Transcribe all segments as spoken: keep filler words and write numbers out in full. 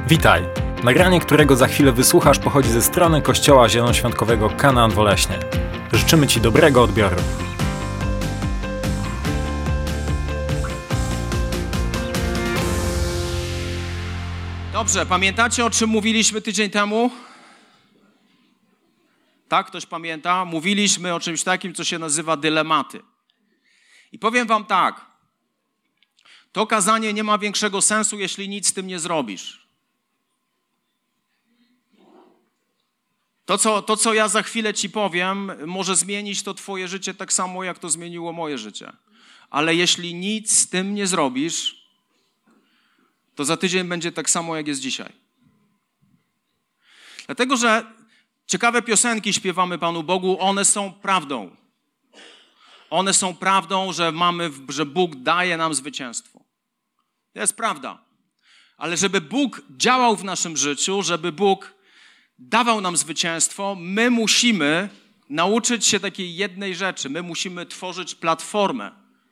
Witaj! Nagranie, którego za chwilę wysłuchasz, pochodzi ze strony Kościoła Zielonoświątkowego Kanaan w Oleśnie. Życzymy Ci dobrego odbioru. Dobrze, pamiętacie, o czym mówiliśmy tydzień temu? Tak, ktoś pamięta? Mówiliśmy o czymś takim, co się nazywa dylematy. I powiem wam tak, to kazanie nie ma większego sensu, jeśli nic z tym nie zrobisz. To co, to, co ja za chwilę ci powiem, może zmienić to twoje życie tak samo, jak to zmieniło moje życie. Ale jeśli nic z tym nie zrobisz, to za tydzień będzie tak samo, jak jest dzisiaj. Dlatego, że ciekawe piosenki śpiewamy Panu Bogu, one są prawdą. One są prawdą, że mamy, że Bóg daje nam zwycięstwo. To jest prawda. Ale żeby Bóg działał w naszym życiu, żeby Bóg dawał nam zwycięstwo, my musimy nauczyć się takiej jednej rzeczy. My musimy tworzyć platformę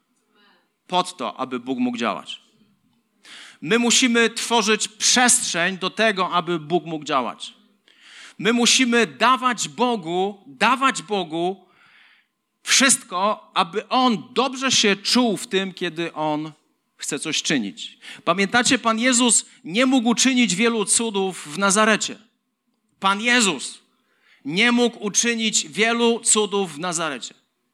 pod to, aby Bóg mógł działać. My musimy tworzyć przestrzeń do tego, aby Bóg mógł działać. My musimy dawać Bogu, dawać Bogu wszystko, aby On dobrze się czuł w tym, kiedy On chce coś czynić. Pamiętacie, Pan Jezus nie mógł uczynić wielu cudów w Nazarecie. Pan Jezus nie mógł uczynić wielu cudów w Nazarecie.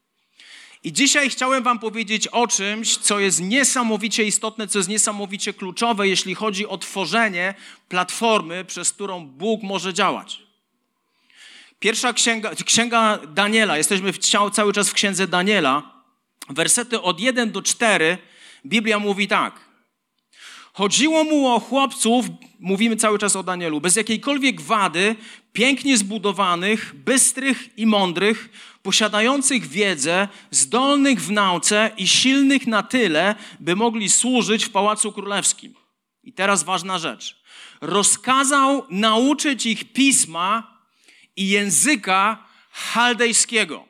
I dzisiaj chciałem wam powiedzieć o czymś, co jest niesamowicie istotne, co jest niesamowicie kluczowe, jeśli chodzi o tworzenie platformy, przez którą Bóg może działać. Pierwsza księga, księga Daniela, jesteśmy w, cały czas w księdze Daniela, wersety od jeden do czterech, Biblia mówi tak. Chodziło mu o chłopców, mówimy cały czas o Danielu, bez jakiejkolwiek wady, pięknie zbudowanych, bystrych i mądrych, posiadających wiedzę, zdolnych w nauce i silnych na tyle, by mogli służyć w Pałacu Królewskim. I teraz ważna rzecz. Rozkazał nauczyć ich pisma i języka chaldejskiego.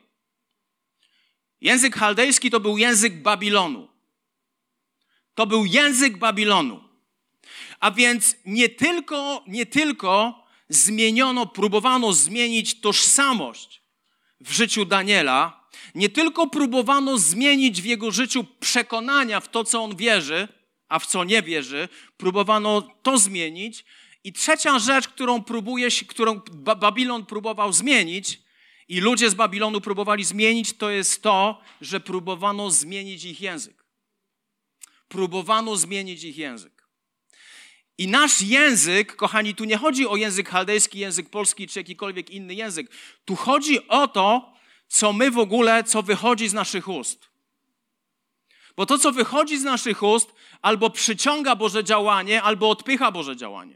Język chaldejski to był język Babilonu. To był język Babilonu. A więc nie tylko, nie tylko zmieniono, próbowano zmienić tożsamość w życiu Daniela, nie tylko próbowano zmienić w jego życiu przekonania w to, co on wierzy, a w co nie wierzy, próbowano to zmienić. I trzecia rzecz, którą próbuje, którą Babilon próbował zmienić i ludzie z Babilonu próbowali zmienić, to jest to, że próbowano zmienić ich język. Próbowano zmienić ich język. I nasz język, kochani, tu nie chodzi o język chaldejski, język polski czy jakikolwiek inny język. Tu chodzi o to, co my w ogóle, co wychodzi z naszych ust. Bo to, co wychodzi z naszych ust, albo przyciąga Boże działanie, albo odpycha Boże działanie.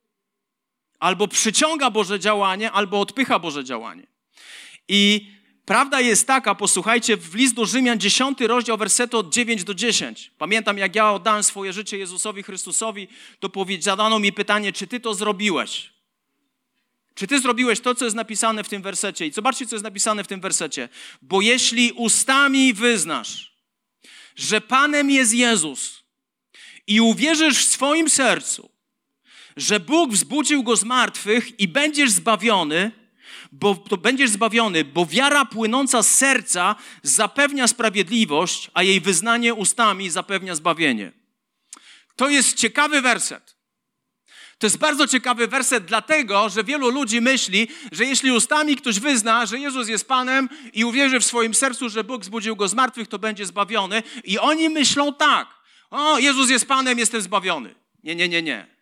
Albo przyciąga Boże działanie, albo odpycha Boże działanie. I prawda jest taka, posłuchajcie, w list do Rzymian, dziesiąty rozdział, wersety od dziewiątego do dziesiątego. Pamiętam, jak ja oddałem swoje życie Jezusowi Chrystusowi, to zadano mi pytanie, czy ty to zrobiłeś? Czy ty zrobiłeś to, co jest napisane w tym wersecie? I zobaczcie, co jest napisane w tym wersecie. Bo jeśli ustami wyznasz, że Panem jest Jezus i uwierzysz w swoim sercu, że Bóg wzbudził Go z martwych i będziesz zbawiony, bo to będziesz zbawiony, bo wiara płynąca z serca zapewnia sprawiedliwość, a jej wyznanie ustami zapewnia zbawienie. To jest ciekawy werset. To jest bardzo ciekawy werset, dlatego, że wielu ludzi myśli, że jeśli ustami ktoś wyzna, że Jezus jest Panem i uwierzy w swoim sercu, że Bóg wzbudził Go z martwych, to będzie zbawiony. I oni myślą tak, o, Jezus jest Panem, jestem zbawiony. Nie, nie, nie, nie.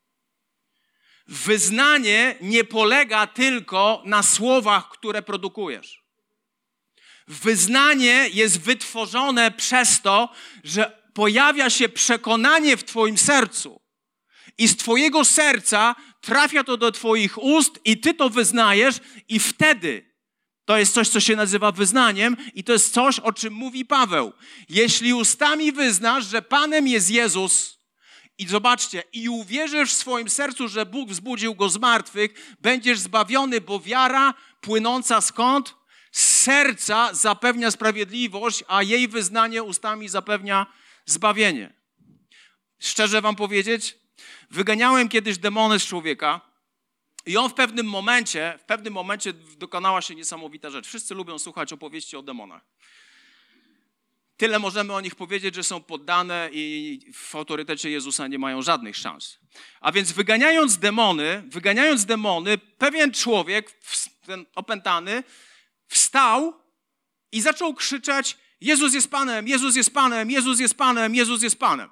Wyznanie nie polega tylko na słowach, które produkujesz. Wyznanie jest wytworzone przez to, że pojawia się przekonanie w twoim sercu i z twojego serca trafia to do twoich ust i ty to wyznajesz i wtedy to jest coś, co się nazywa wyznaniem i to jest coś, o czym mówi Paweł. Jeśli ustami wyznasz, że Panem jest Jezus, i zobaczcie, i uwierzysz w swoim sercu, że Bóg wzbudził Go z martwych, będziesz zbawiony, bo wiara płynąca skąd? Z serca zapewnia sprawiedliwość, a jej wyznanie ustami zapewnia zbawienie. Szczerze wam powiedzieć, Wyganiałem kiedyś demony z człowieka i on w pewnym momencie, w pewnym momencie dokonała się niesamowita rzecz. Wszyscy lubią słuchać opowieści o demonach. Tyle możemy o nich powiedzieć, że są poddane i w autorytecie Jezusa nie mają żadnych szans. A więc wyganiając demony, wyganiając demony, pewien człowiek, ten opętany, wstał i zaczął krzyczeć: Jezus jest Panem, Jezus jest Panem, Jezus jest Panem, Jezus jest Panem.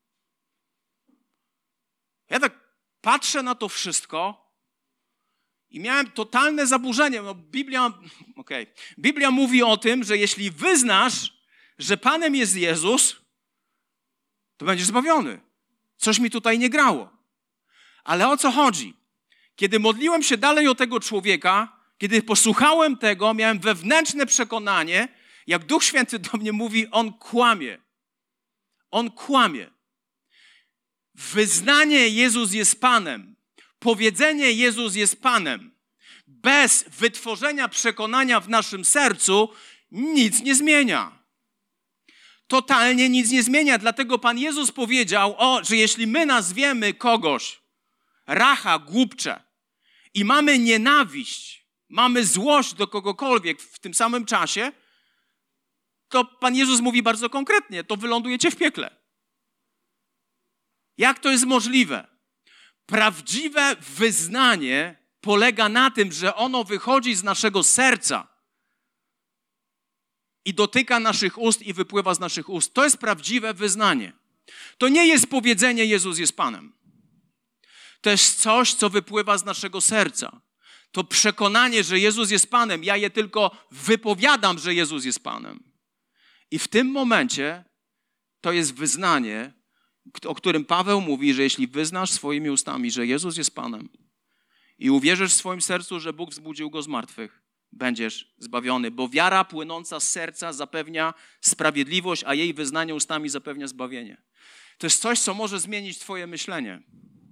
Ja tak patrzę na to wszystko i miałem totalne zaburzenie. No, Biblia, okay. Biblia mówi o tym, że jeśli wyznasz, że Panem jest Jezus, to będziesz zbawiony. Coś mi tutaj nie grało. Ale o co chodzi? Kiedy modliłem się dalej o tego człowieka, kiedy posłuchałem tego, miałem wewnętrzne przekonanie, jak Duch Święty do mnie mówi, on kłamie. On kłamie. Wyznanie Jezus jest Panem, powiedzenie Jezus jest Panem, bez wytworzenia przekonania w naszym sercu nic nie zmienia. Totalnie nic nie zmienia. Dlatego Pan Jezus powiedział, o, że jeśli my nazwiemy kogoś racha, głupcze i mamy nienawiść, mamy złość do kogokolwiek w tym samym czasie, to Pan Jezus mówi bardzo konkretnie, to wylądujecie w piekle. Jak to jest możliwe? Prawdziwe wyznanie polega na tym, że ono wychodzi z naszego serca i dotyka naszych ust i wypływa z naszych ust. To jest prawdziwe wyznanie. To nie jest powiedzenie Jezus jest Panem. To jest coś, co wypływa z naszego serca. To przekonanie, że Jezus jest Panem. Ja je tylko wypowiadam, że Jezus jest Panem. I w tym momencie to jest wyznanie, o którym Paweł mówi, że jeśli wyznasz swoimi ustami, że Jezus jest Panem i uwierzysz w swoim sercu, że Bóg wzbudził Go z martwych, będziesz zbawiony, bo wiara płynąca z serca zapewnia sprawiedliwość, a jej wyznanie ustami zapewnia zbawienie. To jest coś, co może zmienić twoje myślenie.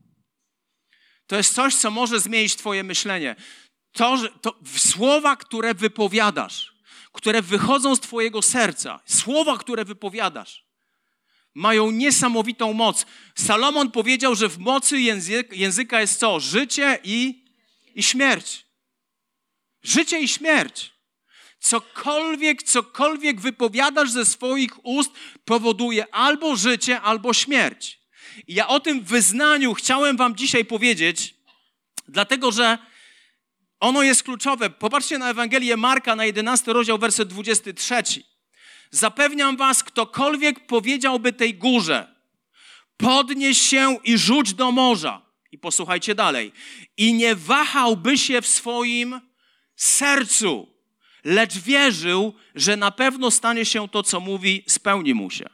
To jest coś, co może zmienić twoje myślenie. To, że, to słowa, które wypowiadasz, które wychodzą z twojego serca, słowa, które wypowiadasz, mają niesamowitą moc. Salomon powiedział, że w mocy języka, języka jest co? Życie i, i śmierć. Życie i śmierć. Cokolwiek, cokolwiek wypowiadasz ze swoich ust powoduje albo życie, albo śmierć. I ja o tym wyznaniu chciałem wam dzisiaj powiedzieć, dlatego że ono jest kluczowe. Popatrzcie na Ewangelię Marka, na jedenasty rozdział, werset dwudziesty trzeci. Zapewniam was, ktokolwiek powiedziałby tej górze, podnieś się i rzuć do morza. I posłuchajcie dalej. I nie wahałby się w swoim sercu, lecz wierzył, że na pewno stanie się to, co mówi, spełni mu się.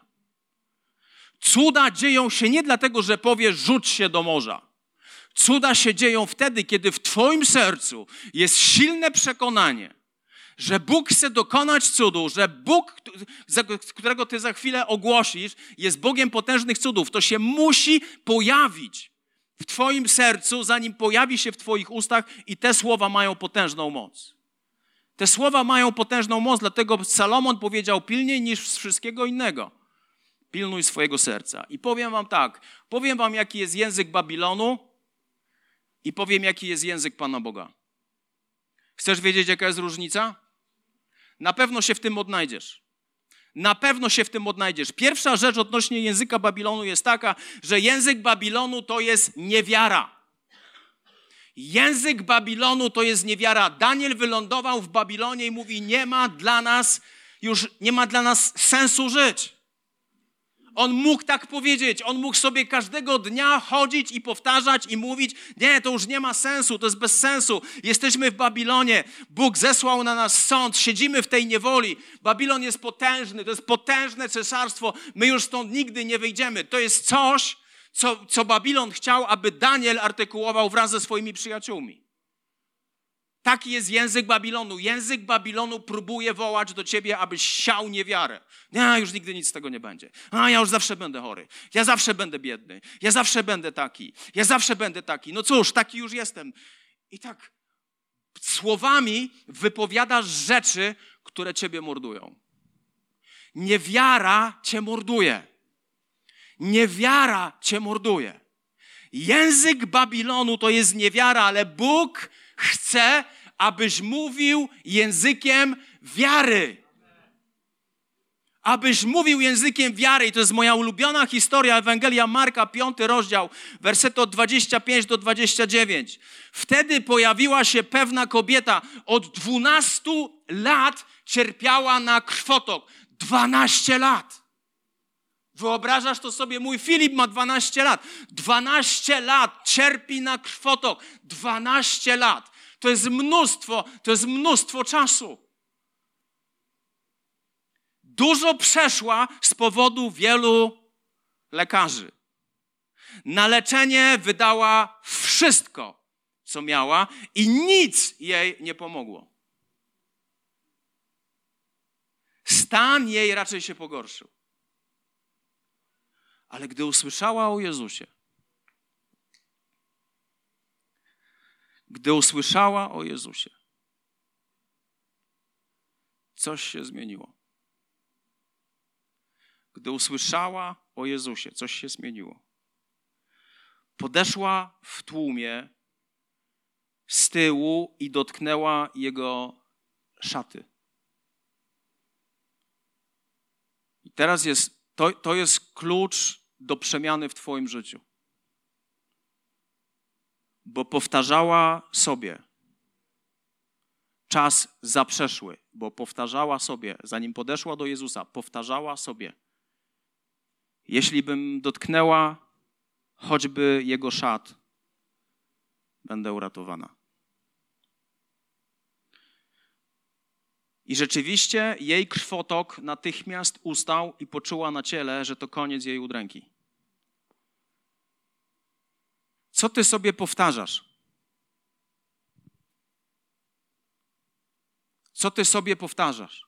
Cuda dzieją się nie dlatego, że powiesz, rzuć się do morza. Cuda się dzieją wtedy, kiedy w twoim sercu jest silne przekonanie, że Bóg chce dokonać cudu, że Bóg, którego ty za chwilę ogłosisz, jest Bogiem potężnych cudów. To się musi pojawić w twoim sercu, zanim pojawi się w twoich ustach i te słowa mają potężną moc. Te słowa mają potężną moc, dlatego Salomon powiedział pilniej niż z wszystkiego innego. Pilnuj swojego serca. I powiem wam tak, powiem wam, jaki jest język Babilonu i powiem, jaki jest język Pana Boga. Chcesz wiedzieć, jaka jest różnica? Na pewno się w tym odnajdziesz. Na pewno się w tym odnajdziesz. Pierwsza rzecz odnośnie języka Babilonu jest taka, że język Babilonu to jest niewiara. Język Babilonu to jest niewiara. Daniel wylądował w Babilonie i mówi, nie ma dla nas, już nie ma dla nas sensu żyć. On mógł tak powiedzieć, on mógł sobie każdego dnia chodzić i powtarzać i mówić, nie, to już nie ma sensu, to jest bez sensu. Jesteśmy w Babilonie, Bóg zesłał na nas sąd, siedzimy w tej niewoli. Babilon jest potężny, to jest potężne cesarstwo, my już stąd nigdy nie wyjdziemy. To jest coś, co, co Babilon chciał, aby Daniel artykułował wraz ze swoimi przyjaciółmi. Taki jest język Babilonu. Język Babilonu próbuje wołać do ciebie, abyś siał niewiarę. Ja już nigdy nic z tego nie będzie. A ja już zawsze będę chory. Ja zawsze będę biedny. Ja zawsze będę taki. Ja zawsze będę taki. No cóż, taki już jestem. I tak słowami wypowiadasz rzeczy, które ciebie mordują. Niewiara cię morduje. Niewiara cię morduje. Język Babilonu to jest niewiara, ale Bóg chce, abyś mówił językiem wiary. Abyś mówił językiem wiary. I to jest moja ulubiona historia, Ewangelia Marka, piąty rozdział, wersety od dwudziestego piątego do dwudziestego dziewiątego. Wtedy pojawiła się pewna kobieta, od dwunastu lat cierpiała na krwotok. dwanaście lat. Wyobrażasz to sobie? Mój Filip ma dwanaście lat. dwanaście lat cierpi na krwotok. dwanaście lat. To jest mnóstwo, to jest mnóstwo czasu. Dużo przeszła z powodu wielu lekarzy. Na leczenie wydała wszystko, co miała i nic jej nie pomogło. Stan jej raczej się pogorszył. Ale gdy usłyszała o Jezusie, gdy usłyszała o Jezusie, coś się zmieniło. Gdy usłyszała o Jezusie, coś się zmieniło. Podeszła w tłumie z tyłu i dotknęła jego szaty. I teraz jest, to, to jest klucz do przemiany w twoim życiu. Bo powtarzała sobie czas zaprzeszły, bo powtarzała sobie, zanim podeszła do Jezusa, powtarzała sobie, jeśli bym dotknęła choćby jego szat, będę uratowana. I rzeczywiście jej krwotok natychmiast ustał i poczuła na ciele, że to koniec jej udręki. Co ty sobie powtarzasz? Co ty sobie powtarzasz?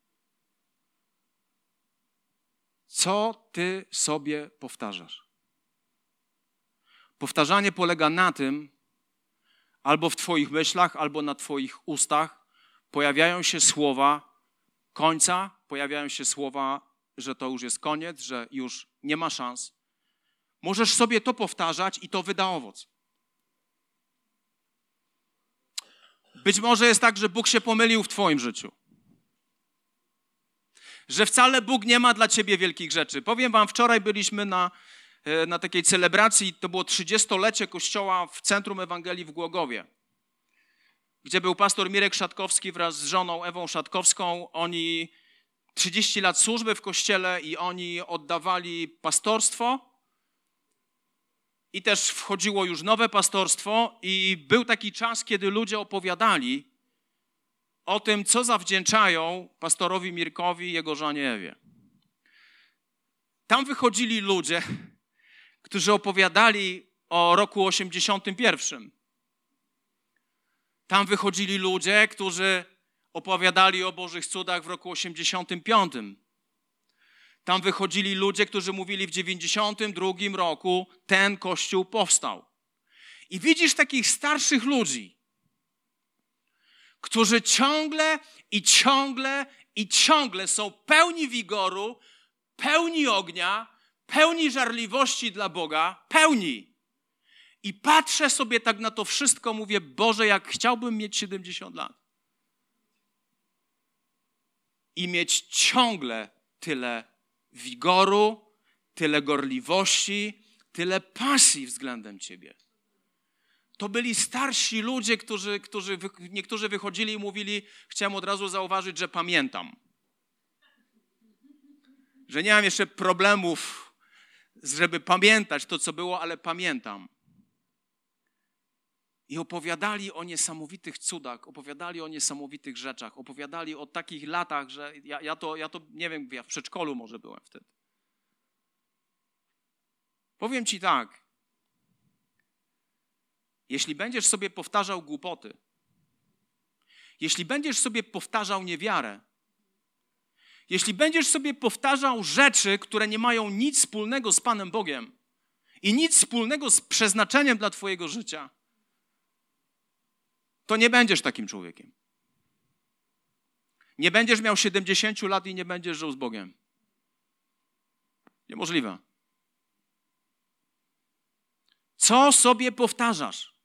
Co ty sobie powtarzasz? Powtarzanie polega na tym, albo w twoich myślach, albo na twoich ustach pojawiają się słowa końca, pojawiają się słowa, że to już jest koniec, że już nie ma szans. Możesz sobie to powtarzać i to wyda owoc. Być może jest tak, że Bóg się pomylił w twoim życiu. Że wcale Bóg nie ma dla ciebie wielkich rzeczy. Powiem wam, wczoraj byliśmy na, na takiej celebracji, to było trzydziestolecie Kościoła w Centrum Ewangelii w Głogowie, gdzie był pastor Mirek Szatkowski wraz z żoną Ewą Szatkowską. Oni trzydzieści lat służby w Kościele i oni oddawali pastorstwo i też wchodziło już nowe pastorstwo i był taki czas, kiedy ludzie opowiadali o tym, co zawdzięczają pastorowi Mirkowi i jego żonie Ewie. Tam wychodzili ludzie, którzy opowiadali o roku osiemdziesiątym pierwszym. Tam wychodzili ludzie, którzy opowiadali o Bożych cudach w roku osiemdziesiątym piątym. Tam wychodzili ludzie, którzy mówili w dziewięćdziesiątym drugim roku ten Kościół powstał. I widzisz takich starszych ludzi, którzy ciągle i ciągle i ciągle są pełni wigoru, pełni ognia, pełni żarliwości dla Boga, pełni. I patrzę sobie tak na to wszystko, mówię, Boże, jak chciałbym mieć siedemdziesiąt lat. I mieć ciągle tyle wigoru, tyle gorliwości, tyle pasji względem Ciebie. To byli starsi ludzie, którzy, którzy niektórzy wychodzili i mówili, chciałem od razu zauważyć, że pamiętam. Że nie mam jeszcze problemów, żeby pamiętać to, co było, ale pamiętam. I opowiadali o niesamowitych cudach, opowiadali o niesamowitych rzeczach, opowiadali o takich latach, że ja, ja, to, ja to, nie wiem, ja w przedszkolu może byłem wtedy. Powiem ci tak, jeśli będziesz sobie powtarzał głupoty, jeśli będziesz sobie powtarzał niewiarę, jeśli będziesz sobie powtarzał rzeczy, które nie mają nic wspólnego z Panem Bogiem i nic wspólnego z przeznaczeniem dla twojego życia, to nie będziesz takim człowiekiem. Nie będziesz miał siedemdziesiąt lat i nie będziesz żył z Bogiem. Niemożliwe. Co sobie powtarzasz?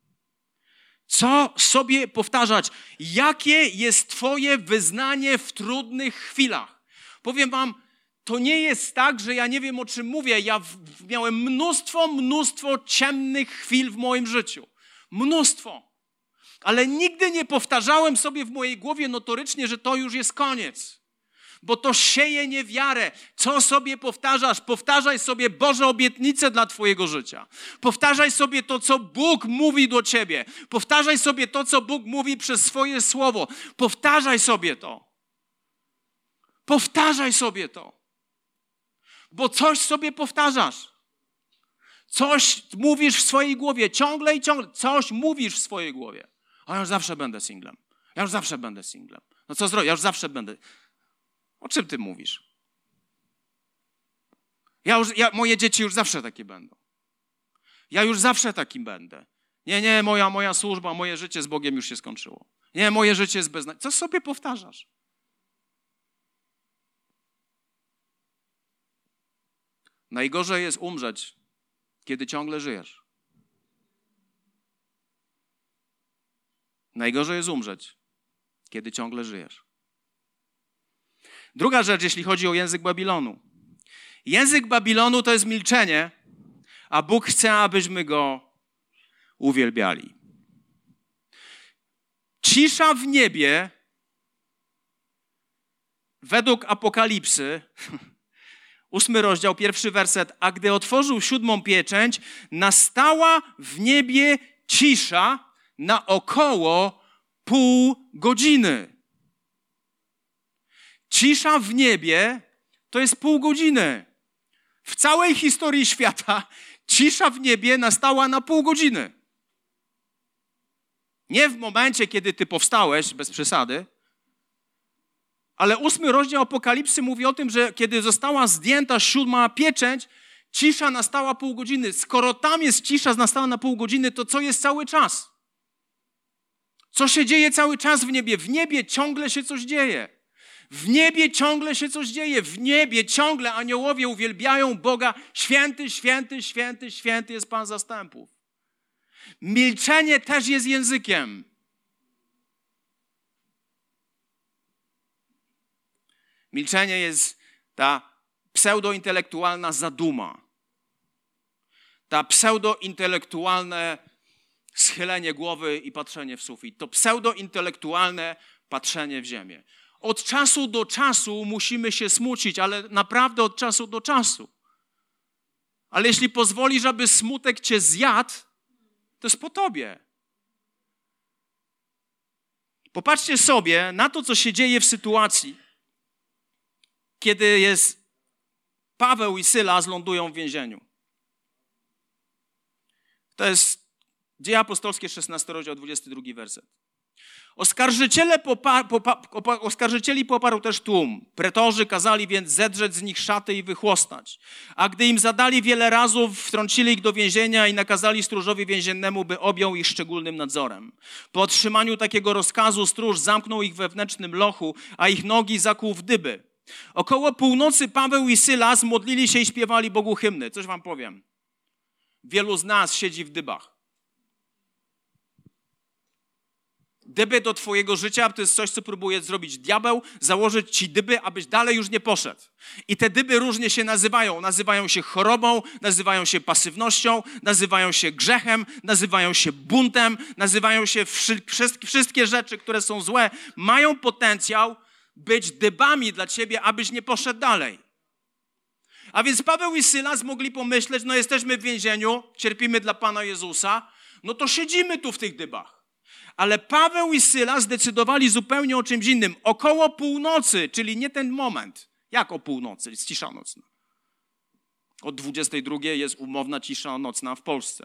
Co sobie powtarzać? Jakie jest twoje wyznanie w trudnych chwilach? Powiem wam, to nie jest tak, że ja nie wiem, o czym mówię. Ja w, miałem mnóstwo, mnóstwo ciemnych chwil w moim życiu. Mnóstwo. Ale nigdy nie powtarzałem sobie w mojej głowie notorycznie, że to już jest koniec. Bo to sieje niewiarę. Co sobie powtarzasz? Powtarzaj sobie Boże obietnice dla twojego życia. Powtarzaj sobie to, co Bóg mówi do ciebie. Powtarzaj sobie to, co Bóg mówi przez swoje słowo. Powtarzaj sobie to. Powtarzaj sobie to. Bo coś sobie powtarzasz. Coś mówisz w swojej głowie. Ciągle i ciągle. Coś mówisz w swojej głowie. A ja już zawsze będę singlem. Ja już zawsze będę singlem. No co zrobię? Ja już zawsze będę... O czym ty mówisz? Ja już, ja, moje dzieci już zawsze takie będą. Ja już zawsze takim będę. Nie, nie, moja, moja służba, moje życie z Bogiem już się skończyło. Nie, moje życie jest beznadziejne. Co sobie powtarzasz? Najgorzej jest umrzeć, kiedy ciągle żyjesz. Najgorzej jest umrzeć, kiedy ciągle żyjesz. Druga rzecz, jeśli chodzi o język Babilonu. Język Babilonu to jest milczenie, a Bóg chce, abyśmy go uwielbiali. Cisza w niebie, według Apokalipsy, ósmy rozdział, pierwszy werset, a gdy otworzył siódmą pieczęć, nastała w niebie cisza na około pół godziny. Cisza w niebie to jest pół godziny. W całej historii świata cisza w niebie nastała na pół godziny. Nie w momencie, kiedy ty powstałeś, bez przesady, ale ósmy rozdział Apokalipsy mówi o tym, że kiedy została zdjęta siódma pieczęć, cisza nastała pół godziny. Skoro tam jest cisza nastała na pół godziny, to co jest cały czas? Co się dzieje cały czas w niebie? W niebie ciągle się coś dzieje. W niebie ciągle się coś dzieje. W niebie ciągle aniołowie uwielbiają Boga. Święty, święty, święty, święty jest Pan zastępów. Milczenie też jest językiem. Milczenie jest ta pseudointelektualna zaduma. Ta pseudointelektualne schylenie głowy i patrzenie w sufit. To pseudointelektualne patrzenie w ziemię. Od czasu do czasu musimy się smucić, ale naprawdę od czasu do czasu. Ale jeśli pozwolisz, aby smutek cię zjadł, to jest po tobie. Popatrzcie sobie na to, co się dzieje w sytuacji, kiedy jest Paweł i Sylas lądują w więzieniu. To jest Dzieje Apostolskie, szesnasty rozdział, dwudziesty drugi werset. Oskarżyciele popa, popa, popa, oskarżycieli poparł też tłum. Pretorzy kazali więc zedrzeć z nich szaty i wychłostać. A gdy im zadali wiele razów, wtrącili ich do więzienia i nakazali stróżowi więziennemu, by objął ich szczególnym nadzorem. Po otrzymaniu takiego rozkazu stróż zamknął ich w wewnętrznym lochu, a ich nogi zakłuł w dyby. Około północy Paweł i Sylas modlili się i śpiewali Bogu hymny. Coś wam powiem. Wielu z nas siedzi w dybach. Dyby do twojego życia to jest coś, co próbuje zrobić diabeł, założyć ci dyby, abyś dalej już nie poszedł. I te dyby różnie się nazywają. Nazywają się chorobą, nazywają się pasywnością, nazywają się grzechem, nazywają się buntem, nazywają się wszystkie rzeczy, które są złe, mają potencjał być dybami dla ciebie, abyś nie poszedł dalej. A więc Paweł i Sylas mogli pomyśleć, no jesteśmy w więzieniu, cierpimy dla Pana Jezusa, no to siedzimy tu w tych dybach. Ale Paweł i Sylas zdecydowali zupełnie o czymś innym. Około północy, czyli nie ten moment. Jak o północy? Jest cisza nocna. O dwudziestej drugiej jest umowna cisza nocna w Polsce.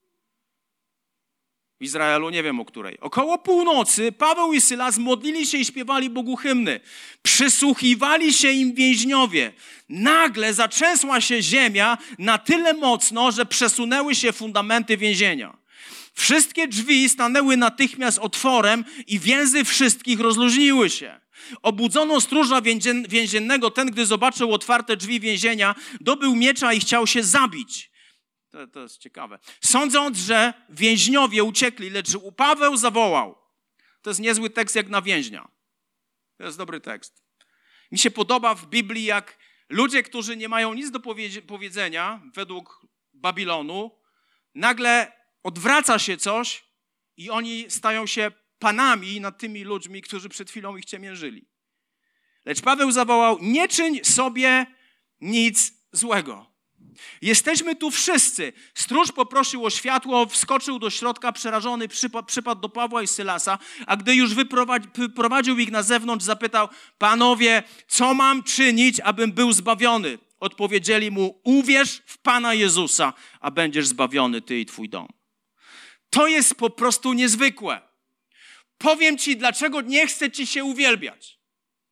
W Izraelu nie wiem o której. Około północy Paweł i Sylas modlili się i śpiewali Bogu hymny. Przysłuchiwali się im więźniowie. Nagle zatrzęsła się ziemia na tyle mocno, że przesunęły się fundamenty więzienia. Wszystkie drzwi stanęły natychmiast otworem i więzy wszystkich rozluźniły się. Obudzono stróża więziennego. Ten, gdy zobaczył otwarte drzwi więzienia, dobył miecza i chciał się zabić. To, to jest ciekawe. Sądząc, że więźniowie uciekli, lecz Paweł zawołał. To jest niezły tekst jak na więźnia. To jest dobry tekst. Mi się podoba w Biblii, jak ludzie, którzy nie mają nic do powiedzenia według Babilonu, nagle odwraca się coś i oni stają się panami nad tymi ludźmi, którzy przed chwilą ich ciemiężyli. Lecz Paweł zawołał, nie czyń sobie nic złego. Jesteśmy tu wszyscy. Stróż poprosił o światło, wskoczył do środka, przerażony przypadł, przypadł do Pawła i Sylasa, a gdy już wyprowadził ich na zewnątrz, zapytał, panowie, co mam czynić, abym był zbawiony? Odpowiedzieli mu, uwierz w Pana Jezusa, a będziesz zbawiony ty i twój dom. To jest po prostu niezwykłe. Powiem ci, dlaczego nie chcę ci się uwielbiać.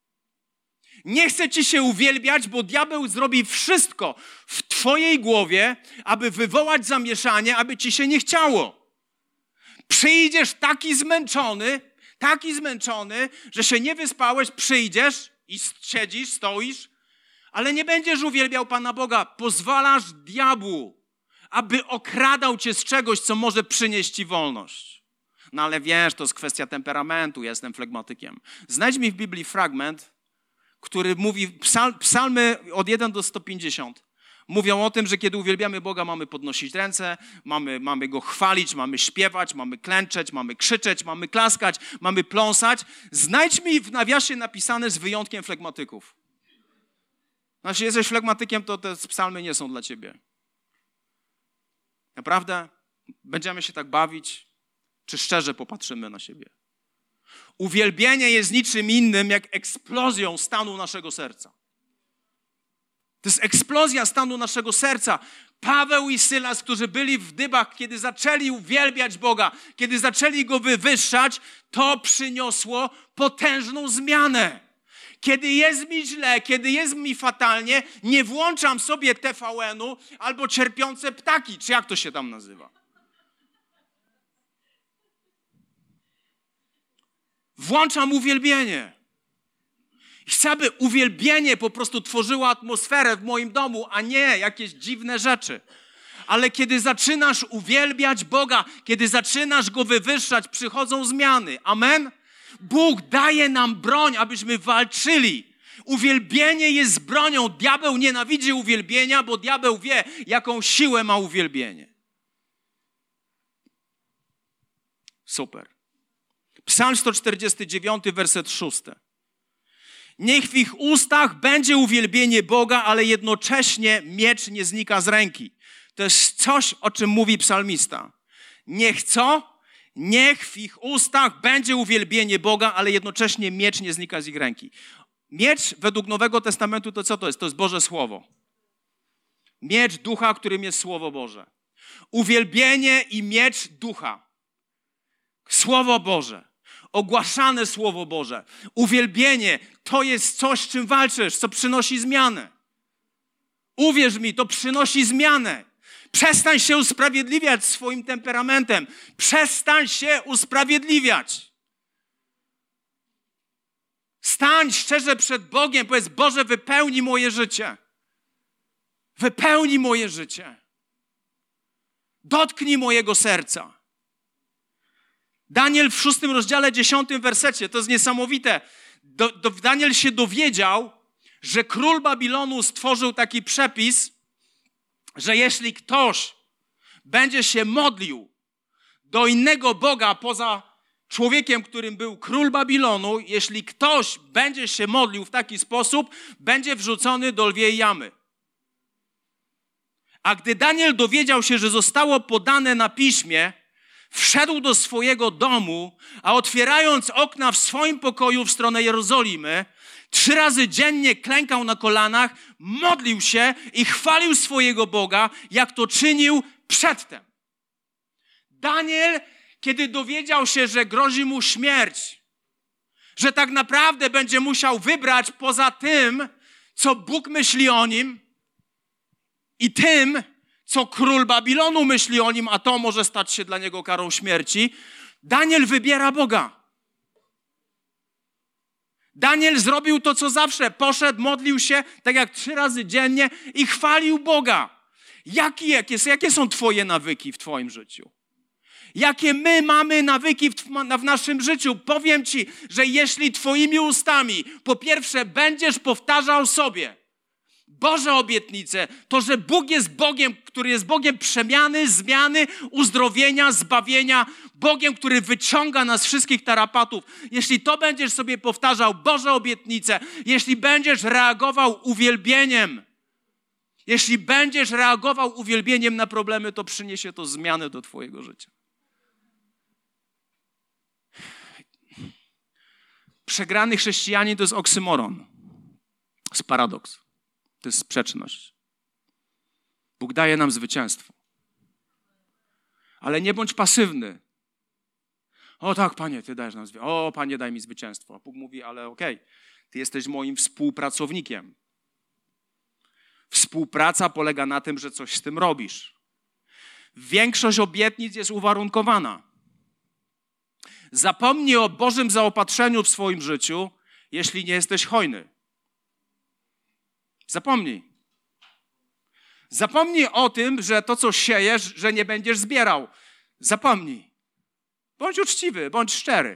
Nie chcę ci się uwielbiać, bo diabeł zrobi wszystko w twojej głowie, aby wywołać zamieszanie, aby ci się nie chciało. Przyjdziesz taki zmęczony, taki zmęczony, że się nie wyspałeś, przyjdziesz i siedzisz, stoisz, ale nie będziesz uwielbiał Pana Boga. Pozwalasz diabłu, aby okradał cię z czegoś, co może przynieść ci wolność. No ale wiesz, to jest kwestia temperamentu, ja jestem flegmatykiem. Znajdź mi w Biblii fragment, który mówi, psal, psalmy od jeden do sto pięćdziesiąt mówią o tym, że kiedy uwielbiamy Boga, mamy podnosić ręce, mamy, mamy Go chwalić, mamy śpiewać, mamy klęczeć, mamy krzyczeć, mamy klaskać, mamy pląsać. Znajdź mi w nawiasie napisane z wyjątkiem flegmatyków. No, jeśli jesteś flegmatykiem, to te psalmy nie są dla ciebie. Naprawdę? Będziemy się tak bawić? Czy szczerze popatrzymy na siebie? Uwielbienie jest niczym innym jak eksplozją stanu naszego serca. To jest eksplozja stanu naszego serca. Paweł i Sylas, którzy byli w dybach, kiedy zaczęli uwielbiać Boga, kiedy zaczęli Go wywyższać, to przyniosło potężną zmianę. Kiedy jest mi źle, kiedy jest mi fatalnie, nie włączam sobie T V N-u albo Cierpiące ptaki, czy jak to się tam nazywa. Włączam uwielbienie. Chcę, aby uwielbienie po prostu tworzyło atmosferę w moim domu, a nie jakieś dziwne rzeczy. Ale kiedy zaczynasz uwielbiać Boga, kiedy zaczynasz Go wywyższać, przychodzą zmiany. Amen? Bóg daje nam broń, abyśmy walczyli. Uwielbienie jest bronią. Diabeł nienawidzi uwielbienia, bo diabeł wie, jaką siłę ma uwielbienie. Super. Psalm sto czterdziesty dziewiąty, werset szósty. Niech w ich ustach będzie uwielbienie Boga, ale jednocześnie miecz nie znika z ręki. To jest coś, o czym mówi psalmista. Niech co? Niech w ich ustach będzie uwielbienie Boga, ale jednocześnie miecz nie znika z ich ręki. Miecz według Nowego Testamentu to co to jest? To jest Boże Słowo. Miecz ducha, którym jest Słowo Boże. Uwielbienie i miecz ducha. Słowo Boże. Ogłaszane Słowo Boże. Uwielbienie to jest coś, z czym walczysz, co przynosi zmianę. Uwierz mi, to przynosi zmianę. Przestań się usprawiedliwiać swoim temperamentem. Przestań się usprawiedliwiać. Stań szczerze przed Bogiem, powiedz, Boże, wypełnij moje życie. Wypełnij moje życie. Dotknij mojego serca. Daniel w szóstym rozdziale, dziesiątym wersecie, to jest niesamowite. Do, do, Daniel się dowiedział, że król Babilonu stworzył taki przepis, że jeśli ktoś będzie się modlił do innego Boga poza człowiekiem, którym był król Babilonu, jeśli ktoś będzie się modlił w taki sposób, będzie wrzucony do lwiej jamy. A gdy Daniel dowiedział się, że zostało podane na piśmie, wszedł do swojego domu, a otwierając okna w swoim pokoju w stronę Jerozolimy, trzy razy dziennie klękał na kolanach, modlił się i chwalił swojego Boga, jak to czynił przedtem. Daniel, kiedy dowiedział się, że grozi mu śmierć, że tak naprawdę będzie musiał wybrać poza tym, co Bóg myśli o nim i tym, co król Babilonu myśli o nim, a to może stać się dla niego karą śmierci, Daniel wybiera Boga. Daniel zrobił to, co zawsze. Poszedł, modlił się, tak jak trzy razy dziennie i chwalił Boga. Jakie, jakie, jakie są twoje nawyki w twoim życiu? Jakie my mamy nawyki w, w naszym życiu? Powiem ci, że jeśli twoimi ustami po pierwsze będziesz powtarzał sobie Boże obietnice, to że Bóg jest Bogiem, który jest Bogiem przemiany, zmiany, uzdrowienia, zbawienia, Bogiem, który wyciąga nas z wszystkich tarapatów. Jeśli to będziesz sobie powtarzał Boże obietnice, jeśli będziesz reagował uwielbieniem, jeśli będziesz reagował uwielbieniem na problemy, to przyniesie to zmianę do twojego życia. Przegrany chrześcijanin to jest oksymoron. To jest paradoks. To jest sprzeczność. Bóg daje nam zwycięstwo. Ale nie bądź pasywny. O tak, Panie, Ty dajesz nam zwycięstwo. O, Panie, daj mi zwycięstwo. A Bóg mówi, ale okej, okay, Ty jesteś moim współpracownikiem. Współpraca polega na tym, że coś z tym robisz. Większość obietnic jest uwarunkowana. Zapomnij o Bożym zaopatrzeniu w swoim życiu, jeśli nie jesteś hojny. Zapomnij. Zapomnij o tym, że to, co siejesz, że nie będziesz zbierał. Zapomnij. Bądź uczciwy, bądź szczery.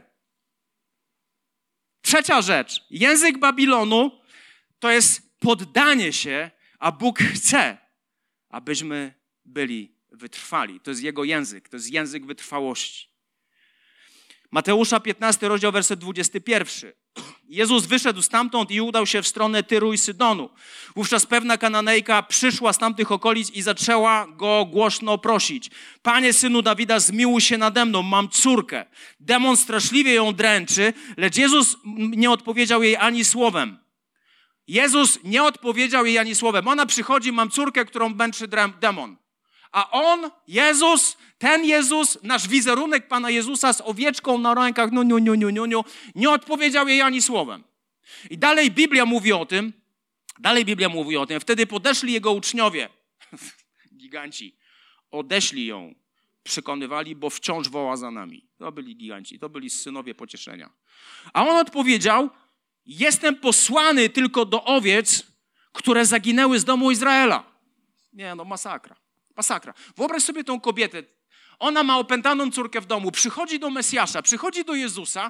Trzecia rzecz. Język Babilonu to jest poddanie się, a Bóg chce, abyśmy byli wytrwali. To jest Jego język, to jest język wytrwałości. Mateusza piętnasty rozdział, werset dwudziesty pierwszy. Jezus wyszedł stamtąd i udał się w stronę Tyru i Sydonu. Wówczas pewna Kananejka przyszła z tamtych okolic i zaczęła go głośno prosić. Panie, synu Dawida, zmiłuj się nade mną, mam córkę. Demon straszliwie ją dręczy, lecz Jezus nie odpowiedział jej ani słowem. Jezus nie odpowiedział jej ani słowem. Ona przychodzi, mam córkę, którą męczy demon. A on, Jezus, ten Jezus, nasz wizerunek Pana Jezusa z owieczką na rękach, no, no, no, no, no, no, nie odpowiedział jej ani słowem. I dalej Biblia mówi o tym, dalej Biblia mówi o tym, wtedy podeszli jego uczniowie, giganci, odeśli ją, przekonywali, bo wciąż woła za nami. To byli giganci, to byli synowie pocieszenia. A on odpowiedział, jestem posłany tylko do owiec, które zaginęły z domu Izraela. Nie, no masakra. Masakra. Wyobraź sobie tą kobietę. Ona ma opętaną córkę w domu. Przychodzi do Mesjasza, przychodzi do Jezusa,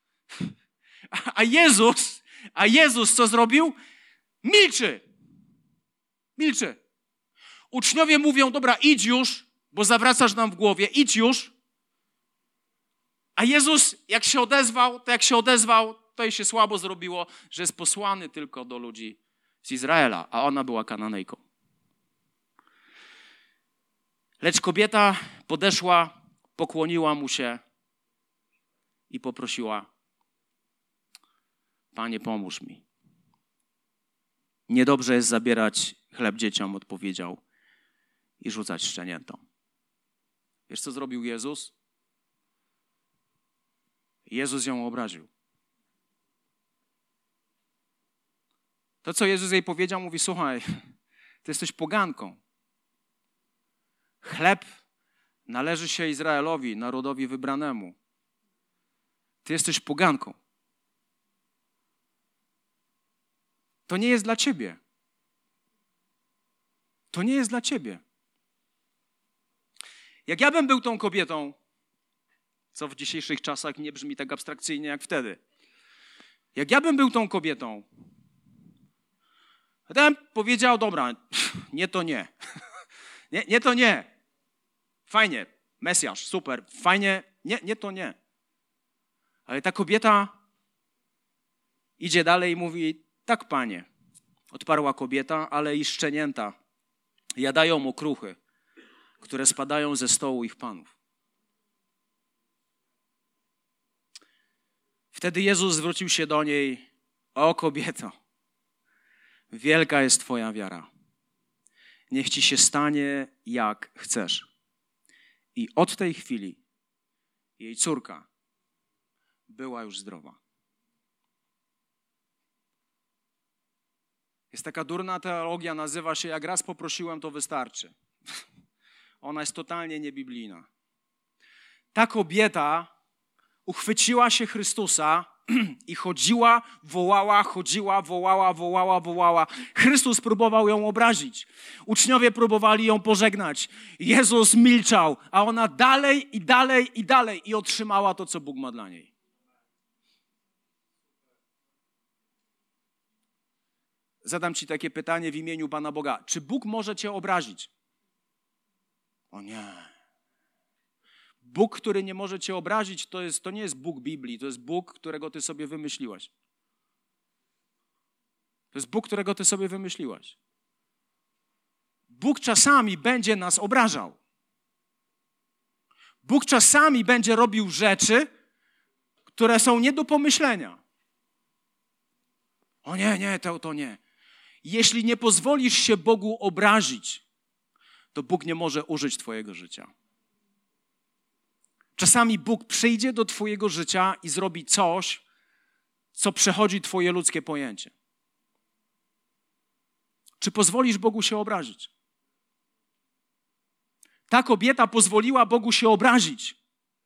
a Jezus, a Jezus co zrobił? Milczy. Milczy. Uczniowie mówią, dobra, idź już, bo zawracasz nam w głowie, idź już. A Jezus, jak się odezwał, to jak się odezwał, to jej się słabo zrobiło, że jest posłany tylko do ludzi z Izraela, a ona była Kananejką. Lecz kobieta podeszła, pokłoniła mu się i poprosiła, Panie, pomóż mi. Niedobrze jest zabierać chleb dzieciom, odpowiedział, i rzucać szczeniętom. Wiesz, co zrobił Jezus? Jezus ją obraził. To, co Jezus jej powiedział, mówi, słuchaj, ty jesteś poganką. Chleb należy się Izraelowi, narodowi wybranemu. Ty jesteś poganką. To nie jest dla ciebie. To nie jest dla ciebie. Jak ja bym był tą kobietą, co w dzisiejszych czasach nie brzmi tak abstrakcyjnie jak wtedy. Jak ja bym był tą kobietą, to ja bym powiedział, dobra, nie to nie. nie, nie to nie. Fajnie, Mesjasz, super, fajnie, nie, nie to nie. Ale ta kobieta idzie dalej i mówi, tak, Panie, odparła kobieta, ale i szczenięta jadają okruchy, które spadają ze stołu ich panów. Wtedy Jezus zwrócił się do niej, o kobieto, wielka jest twoja wiara. Niech ci się stanie, jak chcesz. I od tej chwili jej córka była już zdrowa. Jest taka durna teologia, nazywa się jak raz poprosiłem, to wystarczy. Ona jest totalnie niebiblijna. Ta kobieta uchwyciła się Chrystusa i chodziła, wołała, chodziła, wołała, wołała, wołała. Chrystus próbował ją obrazić. Uczniowie próbowali ją pożegnać. Jezus milczał, a ona dalej i dalej i dalej i otrzymała to, co Bóg ma dla niej. Zadam ci takie pytanie w imieniu Pana Boga. Czy Bóg może cię obrazić? O nie. Bóg, który nie może cię obrazić, to, jest, to nie jest Bóg Biblii, to jest Bóg, którego ty sobie wymyśliłaś. To jest Bóg, którego ty sobie wymyśliłaś. Bóg czasami będzie nas obrażał. Bóg czasami będzie robił rzeczy, które są nie do pomyślenia. O nie, nie, to, to nie. Jeśli nie pozwolisz się Bogu obrazić, to Bóg nie może użyć twojego życia. Czasami Bóg przyjdzie do twojego życia i zrobi coś, co przechodzi twoje ludzkie pojęcie. Czy pozwolisz Bogu się obrazić? Ta kobieta pozwoliła Bogu się obrazić,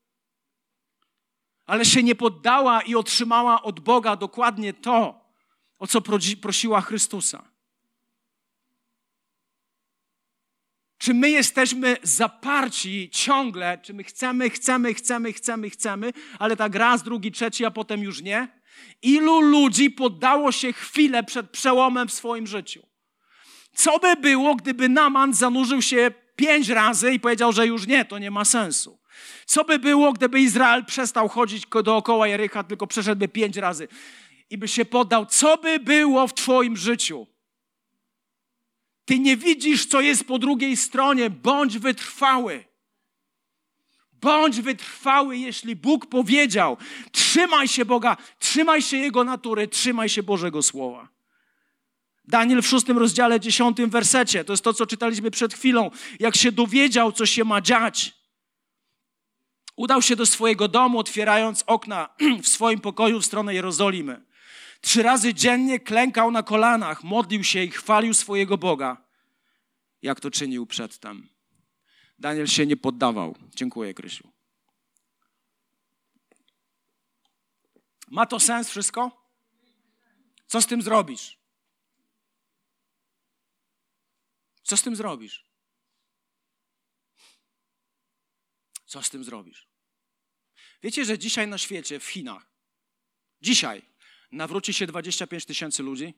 ale się nie poddała i otrzymała od Boga dokładnie to, o co prosiła Chrystusa. Czy my jesteśmy zaparci ciągle, czy my chcemy, chcemy, chcemy, chcemy, chcemy, ale tak raz, drugi, trzeci, a potem już nie? Ilu ludzi poddało się chwilę przed przełomem w swoim życiu? Co by było, gdyby Naaman zanurzył się pięć razy i powiedział, że już nie, to nie ma sensu? Co by było, gdyby Izrael przestał chodzić dookoła Jericha, tylko przeszedłby pięć razy i by się poddał? Co by było w twoim życiu? Ty nie widzisz, co jest po drugiej stronie. Bądź wytrwały. Bądź wytrwały, jeśli Bóg powiedział. Trzymaj się Boga, trzymaj się Jego natury, trzymaj się Bożego Słowa. Daniel w szóstym rozdziale, dziesiątym wersecie. To jest to, co czytaliśmy przed chwilą. Jak się dowiedział, co się ma dziać, udał się do swojego domu, otwierając okna w swoim pokoju w stronę Jerozolimy. Trzy razy dziennie klękał na kolanach, modlił się i chwalił swojego Boga, jak to czynił przedtem. Daniel się nie poddawał. Dziękuję, Krysiu. Ma to sens wszystko? Co z tym zrobisz? Co z tym zrobisz? Co z tym zrobisz? Wiecie, że dzisiaj na świecie, w Chinach, dzisiaj nawróci się dwadzieścia pięć tysięcy ludzi?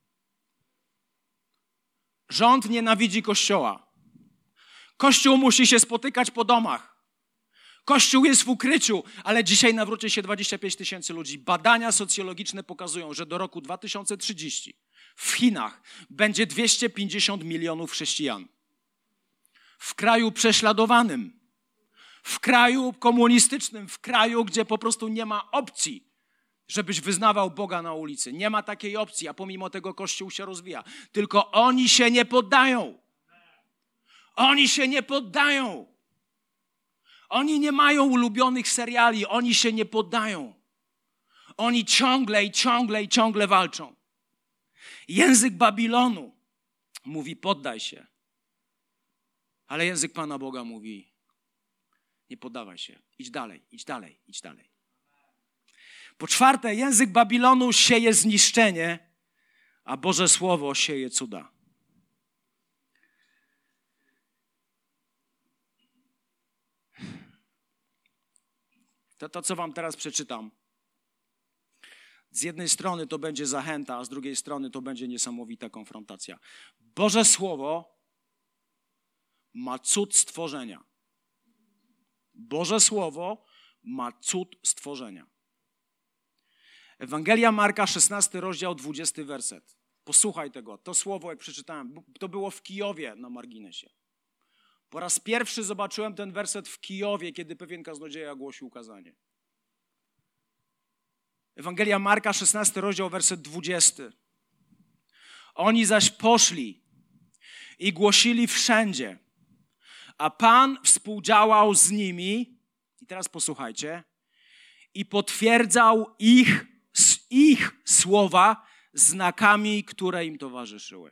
Rząd nienawidzi Kościoła. Kościół musi się spotykać po domach. Kościół jest w ukryciu, ale dzisiaj nawróci się dwadzieścia pięć tysięcy ludzi. Badania socjologiczne pokazują, że do roku dwa tysiące trzydziestego w Chinach będzie dwieście pięćdziesiąt milionów chrześcijan. W kraju prześladowanym, w kraju komunistycznym, w kraju, gdzie po prostu nie ma opcji, żebyś wyznawał Boga na ulicy. Nie ma takiej opcji, a pomimo tego Kościół się rozwija. Tylko oni się nie poddają. Oni się nie poddają. Oni nie mają ulubionych seriali. Oni się nie poddają. Oni ciągle i ciągle i ciągle walczą. Język Babilonu mówi poddaj się. Ale język Pana Boga mówi nie poddawaj się. Idź dalej, idź dalej, idź dalej. Po czwarte, język Babilonu sieje zniszczenie, a Boże Słowo sieje cuda. To, to, co wam teraz przeczytam, z jednej strony to będzie zachęta, a z drugiej strony to będzie niesamowita konfrontacja. Boże Słowo ma cud stworzenia. Boże Słowo ma cud stworzenia. Ewangelia Marka, szesnasty rozdział, dwudziesty werset. Posłuchaj tego. To słowo, jak przeczytałem, to było w Kijowie na marginesie. Po raz pierwszy zobaczyłem ten werset w Kijowie, kiedy pewien kaznodzieja głosił kazanie. Ewangelia Marka, szesnasty rozdział, werset dwudziesty. Oni zaś poszli i głosili wszędzie, a Pan współdziałał z nimi, i teraz posłuchajcie, i potwierdzał ich, ich słowa znakami, które im towarzyszyły.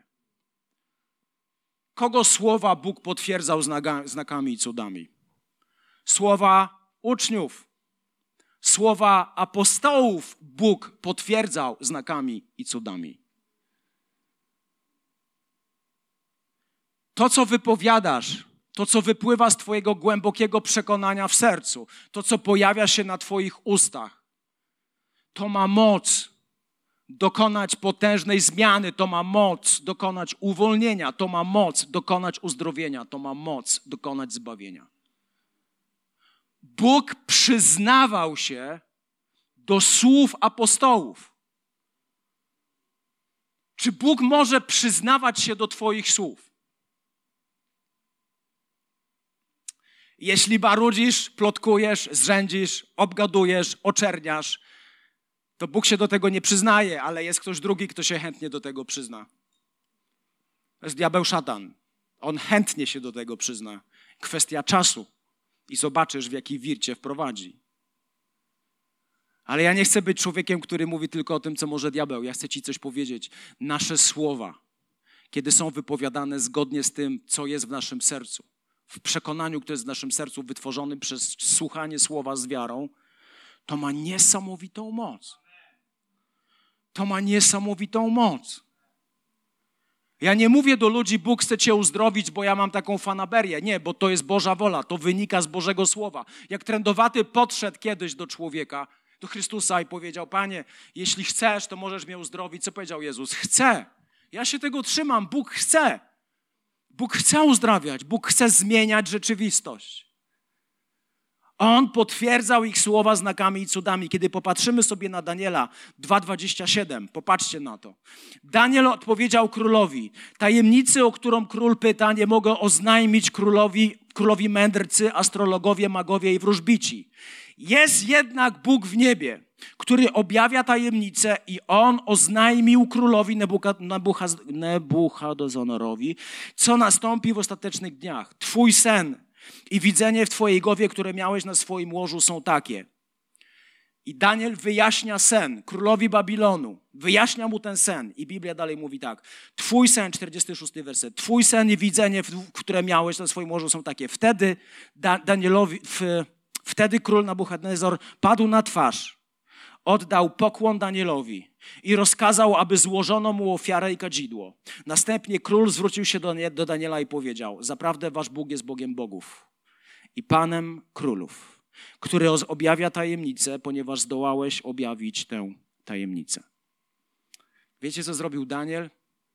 Kogo słowa Bóg potwierdzał znakami i cudami? Słowa uczniów, Słowa apostołów Bóg potwierdzał znakami i cudami. To, co wypowiadasz, to, co wypływa z twojego głębokiego przekonania w sercu, to, co pojawia się na twoich ustach, to ma moc dokonać potężnej zmiany, to ma moc dokonać uwolnienia, to ma moc dokonać uzdrowienia, to ma moc dokonać zbawienia. Bóg przyznawał się do słów apostołów. Czy Bóg może przyznawać się do twoich słów? Jeśli marudzisz, plotkujesz, zrzędzisz, obgadujesz, oczerniasz, to Bóg się do tego nie przyznaje, ale jest ktoś drugi, kto się chętnie do tego przyzna. To jest diabeł szatan. On chętnie się do tego przyzna. Kwestia czasu. I zobaczysz, w jaki wir cię wprowadzi. Ale ja nie chcę być człowiekiem, który mówi tylko o tym, co może diabeł. Ja chcę ci coś powiedzieć. Nasze słowa, kiedy są wypowiadane zgodnie z tym, co jest w naszym sercu, w przekonaniu, które jest w naszym sercu wytworzonym przez słuchanie słowa z wiarą, to ma niesamowitą moc. To ma niesamowitą moc. Ja nie mówię do ludzi, Bóg chce cię uzdrowić, bo ja mam taką fanaberię. Nie, bo to jest Boża wola, to wynika z Bożego Słowa. Jak trędowaty podszedł kiedyś do człowieka, do Chrystusa i powiedział, Panie, jeśli chcesz, to możesz mnie uzdrowić. Co powiedział Jezus? Chcę. Ja się tego trzymam. Bóg chce. Bóg chce uzdrawiać. Bóg chce zmieniać rzeczywistość. On potwierdzał ich słowa znakami i cudami. Kiedy popatrzymy sobie na Daniela dwa dwadzieścia siedem, popatrzcie na to. Daniel odpowiedział królowi, tajemnicy, o którą król pyta, nie mogę oznajmić królowi, królowi mędrcy, astrologowie, magowie i wróżbici. Jest jednak Bóg w niebie, który objawia tajemnice i on oznajmił królowi Nebuchadnezzorowi, co nastąpi w ostatecznych dniach. Twój sen i widzenie w twojej głowie, które miałeś na swoim łożu, są takie. I Daniel wyjaśnia sen królowi Babilonu. Wyjaśnia mu ten sen. I Biblia dalej mówi tak. Twój sen, czterdziesty szósty werset. Twój sen i widzenie, które miałeś na swoim łożu, są takie. Wtedy da- Danielowi, w, wtedy król Nabuchadnezzar padł na twarz. Oddał pokłon Danielowi i rozkazał, aby złożono mu ofiarę i kadzidło. Następnie król zwrócił się do, do Daniela i powiedział, zaprawdę wasz Bóg jest Bogiem bogów i Panem królów, który objawia tajemnicę, ponieważ zdołałeś objawić tę tajemnicę. Wiecie, co zrobił Daniel?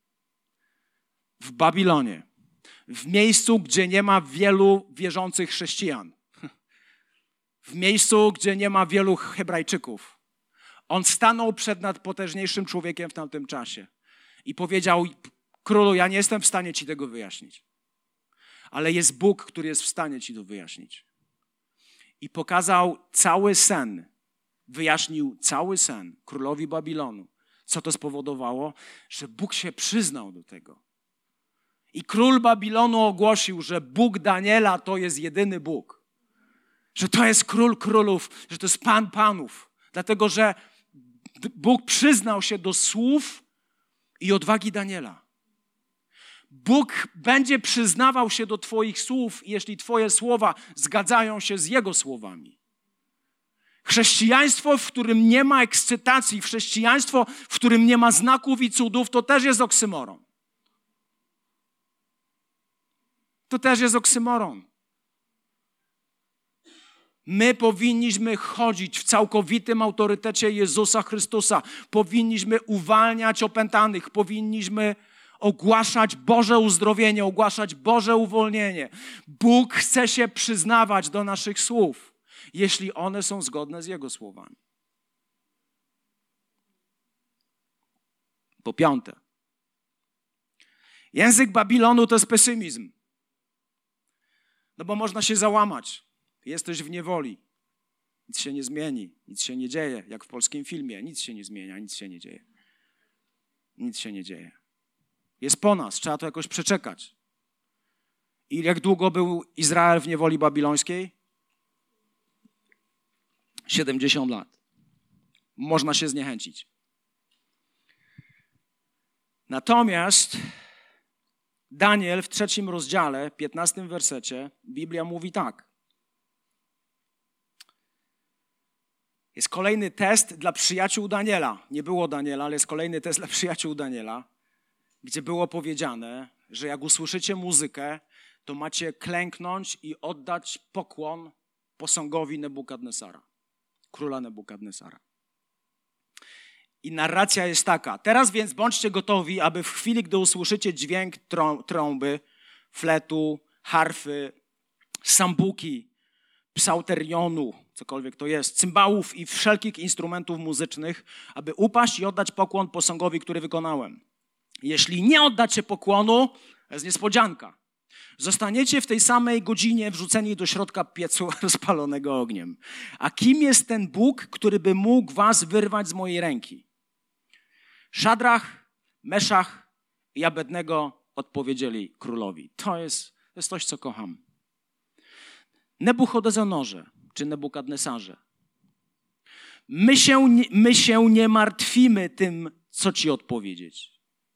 W Babilonie, w miejscu, gdzie nie ma wielu wierzących chrześcijan, w miejscu, gdzie nie ma wielu Hebrajczyków, on stanął przed najpotężniejszym człowiekiem w tamtym czasie i powiedział, królu, ja nie jestem w stanie ci tego wyjaśnić, ale jest Bóg, który jest w stanie ci to wyjaśnić. I pokazał cały sen, wyjaśnił cały sen królowi Babilonu. Co to spowodowało? Że Bóg się przyznał do tego. I król Babilonu ogłosił, że Bóg Daniela to jest jedyny Bóg. Że to jest król królów, że to jest Pan panów. Dlatego, że Bóg przyznał się do słów i odwagi Daniela. Bóg będzie przyznawał się do twoich słów, jeśli twoje słowa zgadzają się z Jego słowami. Chrześcijaństwo, w którym nie ma ekscytacji, chrześcijaństwo, w którym nie ma znaków i cudów, to też jest oksymoron. To też jest oksymoron. My powinniśmy chodzić w całkowitym autorytecie Jezusa Chrystusa. Powinniśmy uwalniać opętanych. Powinniśmy ogłaszać Boże uzdrowienie, ogłaszać Boże uwolnienie. Bóg chce się przyznawać do naszych słów, jeśli one są zgodne z Jego słowami. Po piąte, język Babilonu to jest pesymizm. No bo można się załamać. Jesteś w niewoli. Nic się nie zmieni. Nic się nie dzieje. Jak w polskim filmie. Nic się nie zmienia. Nic się nie dzieje. Nic się nie dzieje. Jest po nas. Trzeba to jakoś przeczekać. I jak długo był Izrael w niewoli babilońskiej? siedemdziesiąt lat. Można się zniechęcić. Natomiast Daniel w trzecim rozdziale, piętnastym wersecie, Biblia mówi tak. Jest kolejny test dla przyjaciół Daniela. Nie było Daniela, ale jest kolejny test dla przyjaciół Daniela, gdzie było powiedziane, że jak usłyszycie muzykę, to macie klęknąć i oddać pokłon posągowi Nebukadnesara, króla Nebukadnesara. I narracja jest taka. Teraz więc bądźcie gotowi, aby w chwili, gdy usłyszycie dźwięk trą- trąby, fletu, harfy, sambuki, psauterionu, cokolwiek to jest, cymbałów i wszelkich instrumentów muzycznych, aby upaść i oddać pokłon posągowi, który wykonałem. Jeśli nie oddacie pokłonu, to jest niespodzianka. Zostaniecie w tej samej godzinie wrzuceni do środka piecu rozpalonego ogniem. A kim jest ten Bóg, który by mógł was wyrwać z mojej ręki? Szadrach, Meszach i Abednego odpowiedzieli królowi. To jest, to jest coś, co kocham. Nebuchodonozorze, czy Nebukadnesarze, my się, my się nie martwimy tym, co ci odpowiedzieć.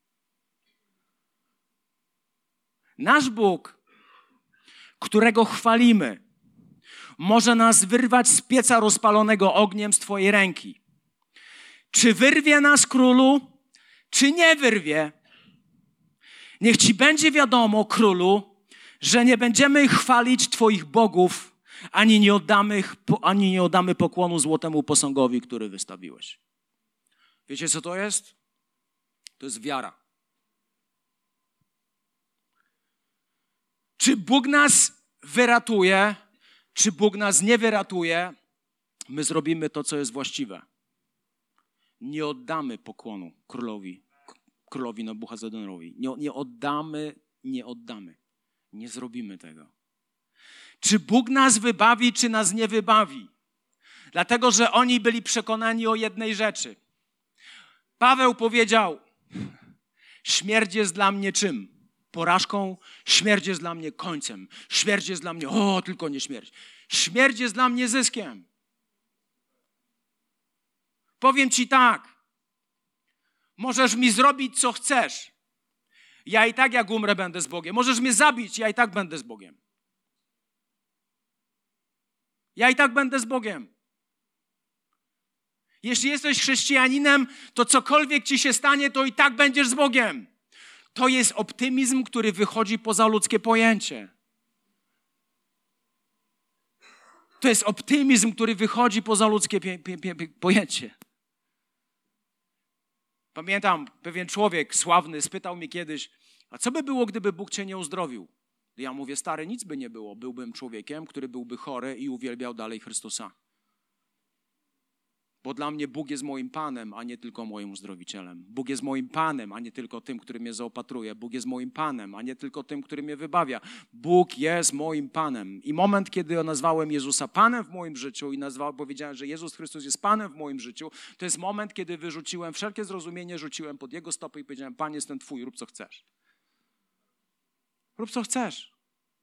Nasz Bóg, którego chwalimy, może nas wyrwać z pieca rozpalonego ogniem z twojej ręki. Czy wyrwie nas, królu, czy nie wyrwie? Niech ci będzie wiadomo, królu, że nie będziemy chwalić twoich bogów, ani nie oddamy, ani nie oddamy pokłonu złotemu posągowi, który wystawiłeś. Wiecie, co to jest? To jest wiara. Czy Bóg nas wyratuje, czy Bóg nas nie wyratuje, my zrobimy to, co jest właściwe. Nie oddamy pokłonu królowi, królowi Nebuchadnezarowi. Nie, nie oddamy, nie oddamy. Nie zrobimy tego. Czy Bóg nas wybawi, czy nas nie wybawi? Dlatego, że oni byli przekonani o jednej rzeczy. Paweł powiedział, śmierć jest dla mnie czym? Porażką, śmierć jest dla mnie końcem. Śmierć jest dla mnie, o, tylko nie śmierć. Śmierć jest dla mnie zyskiem. Powiem ci tak, możesz mi zrobić, co chcesz. Ja i tak jak umrę, będę z Bogiem. Możesz mnie zabić, ja i tak będę z Bogiem. Ja i tak będę z Bogiem. Jeśli jesteś chrześcijaninem, to cokolwiek ci się stanie, to i tak będziesz z Bogiem. To jest optymizm, który wychodzi poza ludzkie pojęcie. To jest optymizm, który wychodzi poza ludzkie pie, pie, pie, pojęcie. Pamiętam, pewien człowiek sławny spytał mnie kiedyś, a co by było, gdyby Bóg cię nie uzdrowił? Ja mówię, stary, nic by nie było. Byłbym człowiekiem, który byłby chory i uwielbiał dalej Chrystusa. Bo dla mnie Bóg jest moim Panem, a nie tylko moim uzdrowicielem. Bóg jest moim Panem, a nie tylko tym, który mnie zaopatruje. Bóg jest moim Panem, a nie tylko tym, który mnie wybawia. Bóg jest moim Panem. I moment, kiedy nazwałem Jezusa Panem w moim życiu i nazwałem, powiedziałem, że Jezus Chrystus jest Panem w moim życiu, to jest moment, kiedy wyrzuciłem wszelkie zrozumienie, rzuciłem pod Jego stopy i powiedziałem, Panie, jestem Twój, rób co chcesz. Rób co chcesz.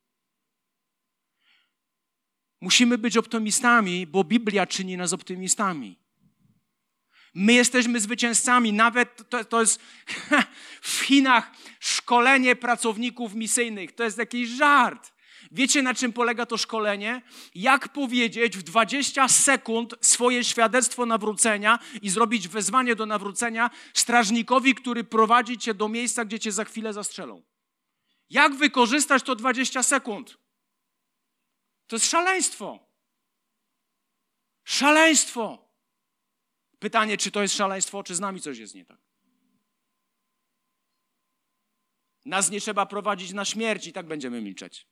Musimy być optymistami, bo Biblia czyni nas optymistami. My jesteśmy zwycięzcami. Nawet to, to jest w Chinach szkolenie pracowników misyjnych. To jest jakiś żart. Wiecie, na czym polega to szkolenie? Jak powiedzieć w dwadzieścia sekund swoje świadectwo nawrócenia i zrobić wezwanie do nawrócenia strażnikowi, który prowadzi cię do miejsca, gdzie cię za chwilę zastrzelą. Jak wykorzystać to dwadzieścia sekund? To jest szaleństwo. Szaleństwo. Pytanie, czy to jest szaleństwo, czy z nami coś jest nie tak. Nas nie trzeba prowadzić na śmierć i tak będziemy milczeć.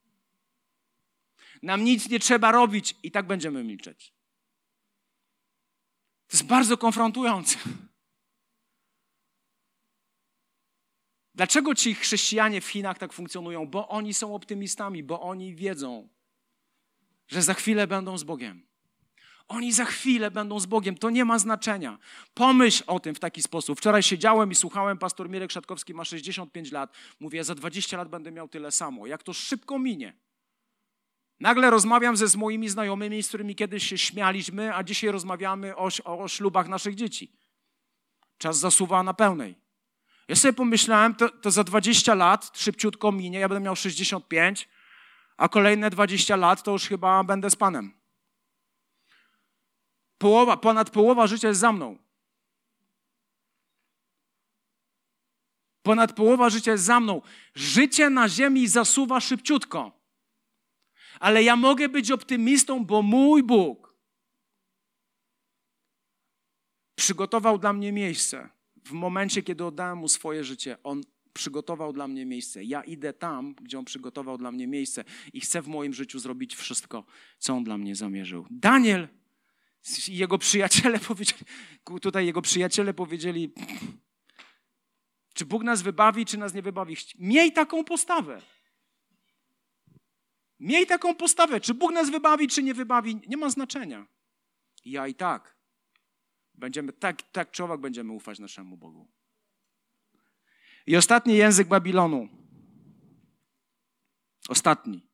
Nam nic nie trzeba robić i tak będziemy milczeć. To jest bardzo konfrontujące. Dlaczego ci chrześcijanie w Chinach tak funkcjonują? Bo oni są optymistami, bo oni wiedzą, że za chwilę będą z Bogiem. Oni za chwilę będą z Bogiem. To nie ma znaczenia. Pomyśl o tym w taki sposób. Wczoraj siedziałem i słuchałem, pastor Mirek Szatkowski ma sześćdziesiąt pięć lat. Mówię, za dwadzieścia lat będę miał tyle samo. Jak to szybko minie. Nagle rozmawiam ze z moimi znajomymi, z którymi kiedyś się śmialiśmy, a dzisiaj rozmawiamy o, o, o ślubach naszych dzieci. Czas zasuwa na pełnej. Ja sobie pomyślałem, to, to za dwadzieścia lat szybciutko minie, ja będę miał sześćdziesiąt pięć, a kolejne dwadzieścia lat to już chyba będę z Panem. Połowa, ponad połowa życia jest za mną. Ponad połowa życia jest za mną. Życie na ziemi zasuwa szybciutko. Ale ja mogę być optymistą, bo mój Bóg przygotował dla mnie miejsce. W momencie, kiedy oddałem Mu swoje życie, On przygotował dla mnie miejsce. Ja idę tam, gdzie On przygotował dla mnie miejsce i chcę w moim życiu zrobić wszystko, co On dla mnie zamierzył. Daniel i jego przyjaciele powiedzieli, tutaj jego przyjaciele powiedzieli, czy Bóg nas wybawi, czy nas nie wybawi. Miej taką postawę. Miej taką postawę. Czy Bóg nas wybawi, czy nie wybawi, nie ma znaczenia. Ja i tak. Będziemy, tak, tak czy owak będziemy ufać naszemu Bogu. I ostatni język Babilonu. Ostatni.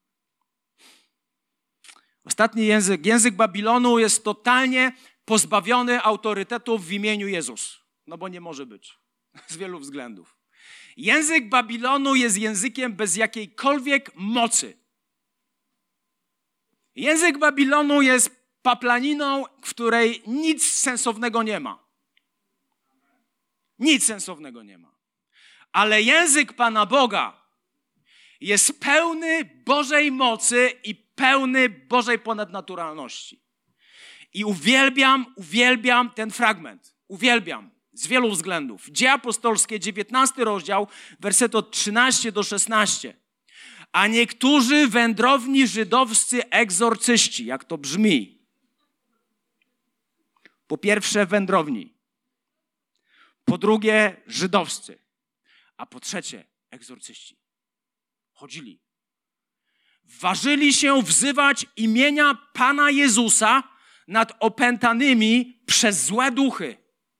Ostatni język. Język Babilonu jest totalnie pozbawiony autorytetu w imieniu Jezus. No bo nie może być. Z wielu względów. Język Babilonu jest językiem bez jakiejkolwiek mocy. Język Babilonu jest paplaniną, w której nic sensownego nie ma. Nic sensownego nie ma. Ale język Pana Boga jest pełny Bożej mocy i pełny Bożej ponadnaturalności. I uwielbiam, uwielbiam ten fragment. Uwielbiam. Z wielu względów. Dzieje apostolskie, dziewiętnasty rozdział, werset od trzynastego do szesnastego. A niektórzy wędrowni żydowscy egzorcyści, jak to brzmi. Po pierwsze wędrowni. Po drugie żydowscy. A po trzecie egzorcyści. Chodzili. Ważyli się wzywać imienia Pana Jezusa nad opętanymi przez złe duchy.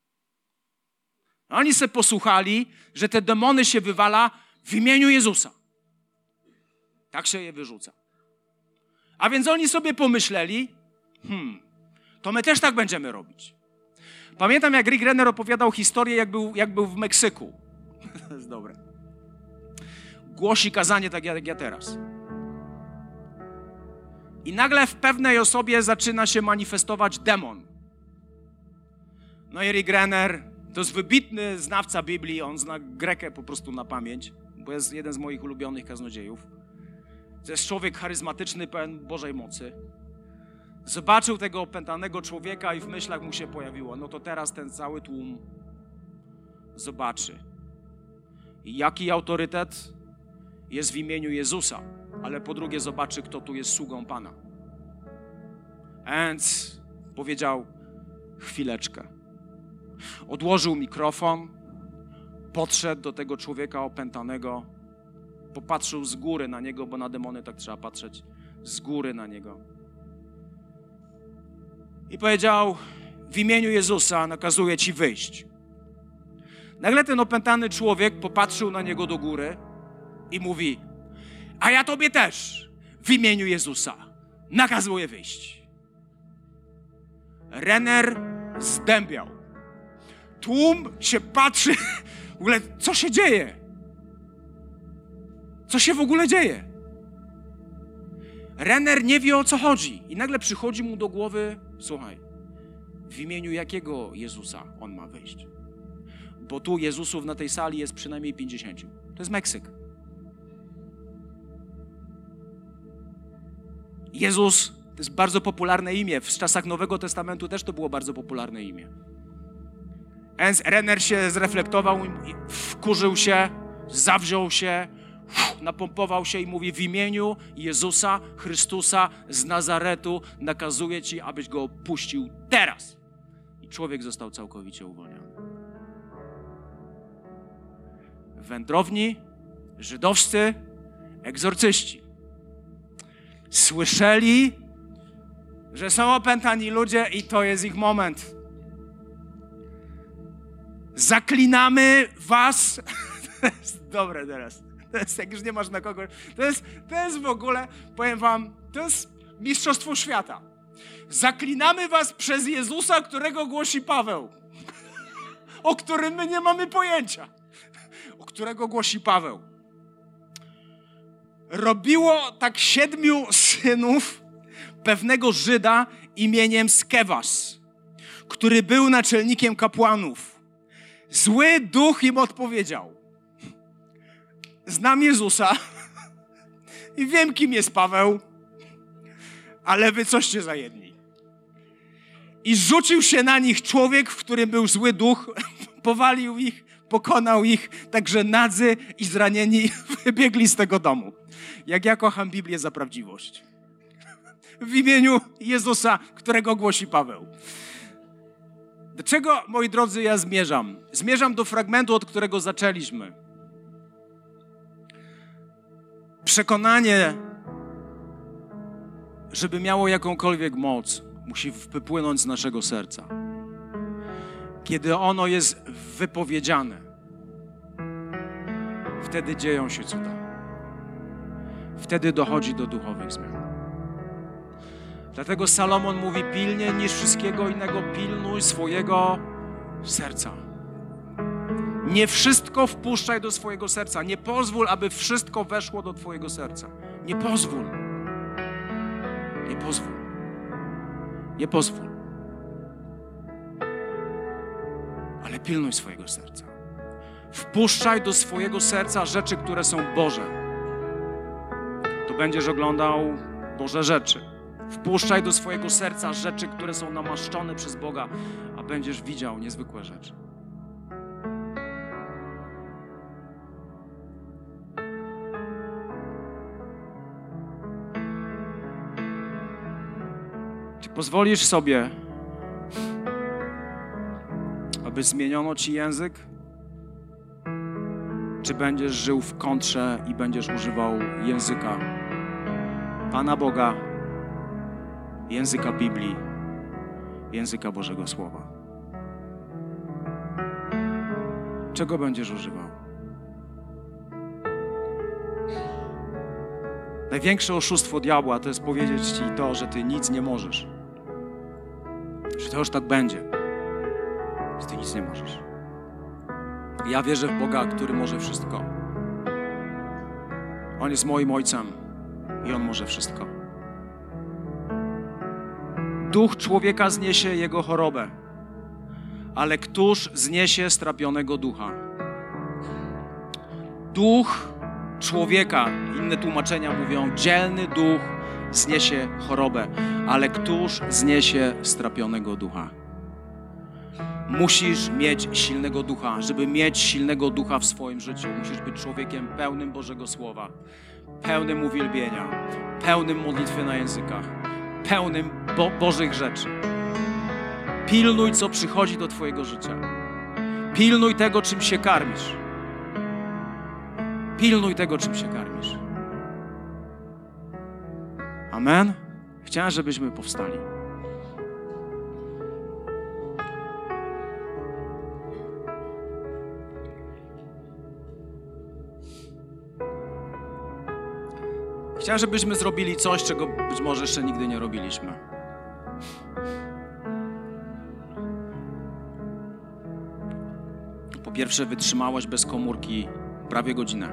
Oni sobie posłuchali, że te demony się wywala w imieniu Jezusa. Tak się je wyrzuca. A więc oni sobie pomyśleli, hmm, to my też tak będziemy robić. Pamiętam, jak Rick Renner opowiadał historię, jak był, jak był w Meksyku. To jest dobre. Głosi kazanie tak jak ja teraz. I nagle w pewnej osobie zaczyna się manifestować demon. No i Rick Renner to jest wybitny znawca Biblii, on zna Grekę po prostu na pamięć, bo jest jeden z moich ulubionych kaznodziejów. To jest człowiek charyzmatyczny, pełen Bożej mocy. Zobaczył tego opętanego człowieka i w myślach mu się pojawiło, no to teraz ten cały tłum zobaczy. I jaki autorytet jest w imieniu Jezusa, ale po drugie zobaczy, kto tu jest sługą Pana. Więc powiedział, chwileczkę. Odłożył mikrofon, podszedł do tego człowieka opętanego, popatrzył z góry na niego, bo na demony tak trzeba patrzeć, z góry na niego. I powiedział, w imieniu Jezusa nakazuję ci wyjść. Nagle ten opętany człowiek popatrzył na niego do góry i mówi, a ja tobie też w imieniu Jezusa nakazuję wyjść. Renner zdębiał. Tłum się patrzy, w ogóle co się dzieje? Co się w ogóle dzieje? Renner nie wie, o co chodzi. I nagle przychodzi mu do głowy, słuchaj, w imieniu jakiego Jezusa on ma wyjść? Bo tu Jezusów na tej sali jest przynajmniej pięćdziesięciu. To jest Meksyk. Jezus to jest bardzo popularne imię. W czasach Nowego Testamentu też to było bardzo popularne imię. Więc Renner się zreflektował, wkurzył się, zawziął się, napompował się i mówi, w imieniu Jezusa Chrystusa z Nazaretu nakazuję ci, abyś go opuścił teraz. I człowiek został całkowicie uwolniony. Wędrowni, żydowscy, egzorcyści słyszeli, że są opętani ludzie i to jest ich moment. Zaklinamy was. To jest dobre teraz. To jest, jak już nie masz na kogo. To jest, to jest w ogóle, powiem wam, to jest mistrzostwo świata. Zaklinamy was przez Jezusa, którego głosi Paweł. O którym my nie mamy pojęcia. O którego głosi Paweł. Robiło tak siedmiu synów pewnego Żyda imieniem Skewas. który był naczelnikiem kapłanów. Zły duch im odpowiedział: znam Jezusa i wiem, kim jest Paweł, ale wy coście za jedni. I rzucił się na nich człowiek, w którym był zły duch, powalił ich, pokonał ich, także nadzy i zranieni wybiegli z tego domu. Jak ja kocham Biblię za prawdziwość. W imieniu Jezusa, którego głosi Paweł. Do czego, moi drodzy, ja zmierzam? Zmierzam do fragmentu, od którego zaczęliśmy. Przekonanie, żeby miało jakąkolwiek moc, musi wypłynąć z naszego serca. Kiedy ono jest wypowiedziane, wtedy dzieją się cuda. Wtedy dochodzi do duchowych zmian. Dlatego Salomon mówi: pilnie niż wszystkiego innego pilnuj swojego serca. Nie wszystko wpuszczaj do swojego serca. Nie pozwól, aby wszystko weszło do twojego serca. Nie pozwól. Nie pozwól. Nie pozwól. Ale pilnuj swojego serca. Wpuszczaj do swojego serca rzeczy, które są Boże. To będziesz oglądał Boże rzeczy. Wpuszczaj do swojego serca rzeczy, które są namaszczone przez Boga, a będziesz widział niezwykłe rzeczy. Czy pozwolisz sobie, aby zmieniono ci język? Czy będziesz żył w kontrze i będziesz używał języka Pana Boga, języka Biblii, języka Bożego Słowa? Czego będziesz używał? Największe oszustwo diabła to jest powiedzieć ci to, że ty nic nie możesz. Że to już tak będzie. Że ty nic nie możesz. Ja wierzę w Boga, który może wszystko. On jest moim Ojcem i On może wszystko. Duch człowieka zniesie jego chorobę, ale któż zniesie strapionego ducha? Duch człowieka, inne tłumaczenia mówią, dzielny duch zniesie chorobę, ale któż zniesie strapionego ducha? Musisz mieć silnego ducha. Żeby mieć silnego ducha w swoim życiu, musisz być człowiekiem pełnym Bożego Słowa, pełnym uwielbienia, pełnym modlitwy na językach, pełnym Bo- Bożych rzeczy. Pilnuj, co przychodzi do twojego życia. Pilnuj tego, czym się karmisz. Pilnuj tego, czym się karmisz. Amen? Chciałem, żebyśmy powstali. Chciałem, żebyśmy zrobili coś, czego być może jeszcze nigdy nie robiliśmy. Po pierwsze, wytrzymałeś bez komórki prawie godzinę.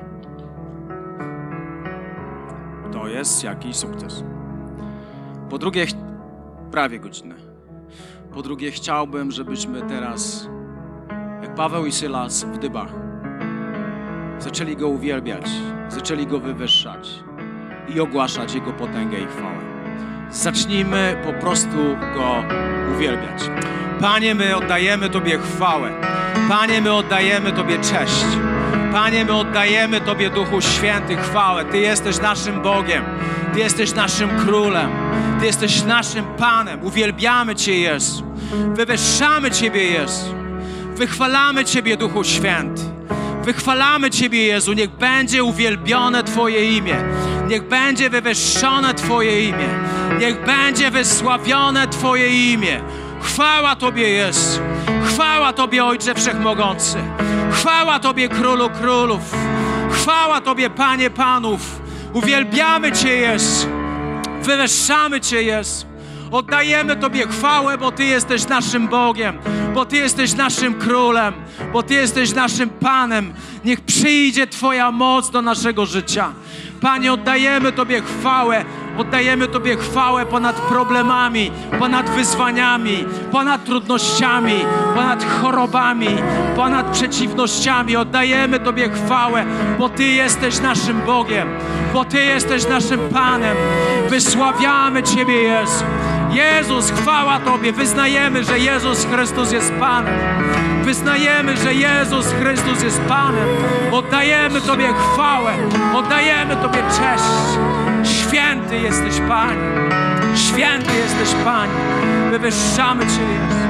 To jest jakiś sukces. Po drugie, ch- prawie godzinę. Po drugie, chciałbym, żebyśmy teraz, jak Paweł i Sylas w Dybach, zaczęli Go uwielbiać, zaczęli Go wywyższać i ogłaszać Jego potęgę i chwałę. Zacznijmy po prostu Go uwielbiać. Panie, my oddajemy Tobie chwałę. Panie, my oddajemy Tobie cześć. Panie, my oddajemy Tobie, Duchu Święty, chwałę. Ty jesteś naszym Bogiem. Ty jesteś naszym Królem. Ty jesteś naszym Panem. Uwielbiamy Cię, Jezu. Wywyższamy Ciebie, Jezu. Wychwalamy Ciebie, Duchu Święty. Wychwalamy Ciebie, Jezu. Niech będzie uwielbione Twoje imię. Niech będzie wywyższone Twoje imię. Niech będzie wysławione Twoje imię. Chwała Tobie, Jezu. Chwała Tobie, Ojcze Wszechmogący. Chwała Tobie, Królu Królów. Chwała Tobie, Panie Panów. Uwielbiamy Cię, Jezu. Wywyższamy Cię, Jezu. Oddajemy Tobie chwałę, bo Ty jesteś naszym Bogiem, bo Ty jesteś naszym Królem, bo Ty jesteś naszym Panem. Niech przyjdzie Twoja moc do naszego życia. Panie, oddajemy Tobie chwałę. Oddajemy Tobie chwałę ponad problemami, ponad wyzwaniami, ponad trudnościami, ponad chorobami, ponad przeciwnościami. Oddajemy Tobie chwałę, bo Ty jesteś naszym Bogiem, bo Ty jesteś naszym Panem. Wysławiamy Ciebie, Jezu. Jezus, chwała Tobie. Wyznajemy, że Jezus Chrystus jest Panem. Wyznajemy, że Jezus Chrystus jest Panem. Oddajemy Tobie chwałę. Oddajemy Tobie cześć. Święty jesteś, Panie. Święty jesteś, Panie. Wywyższamy Cię, Jezu.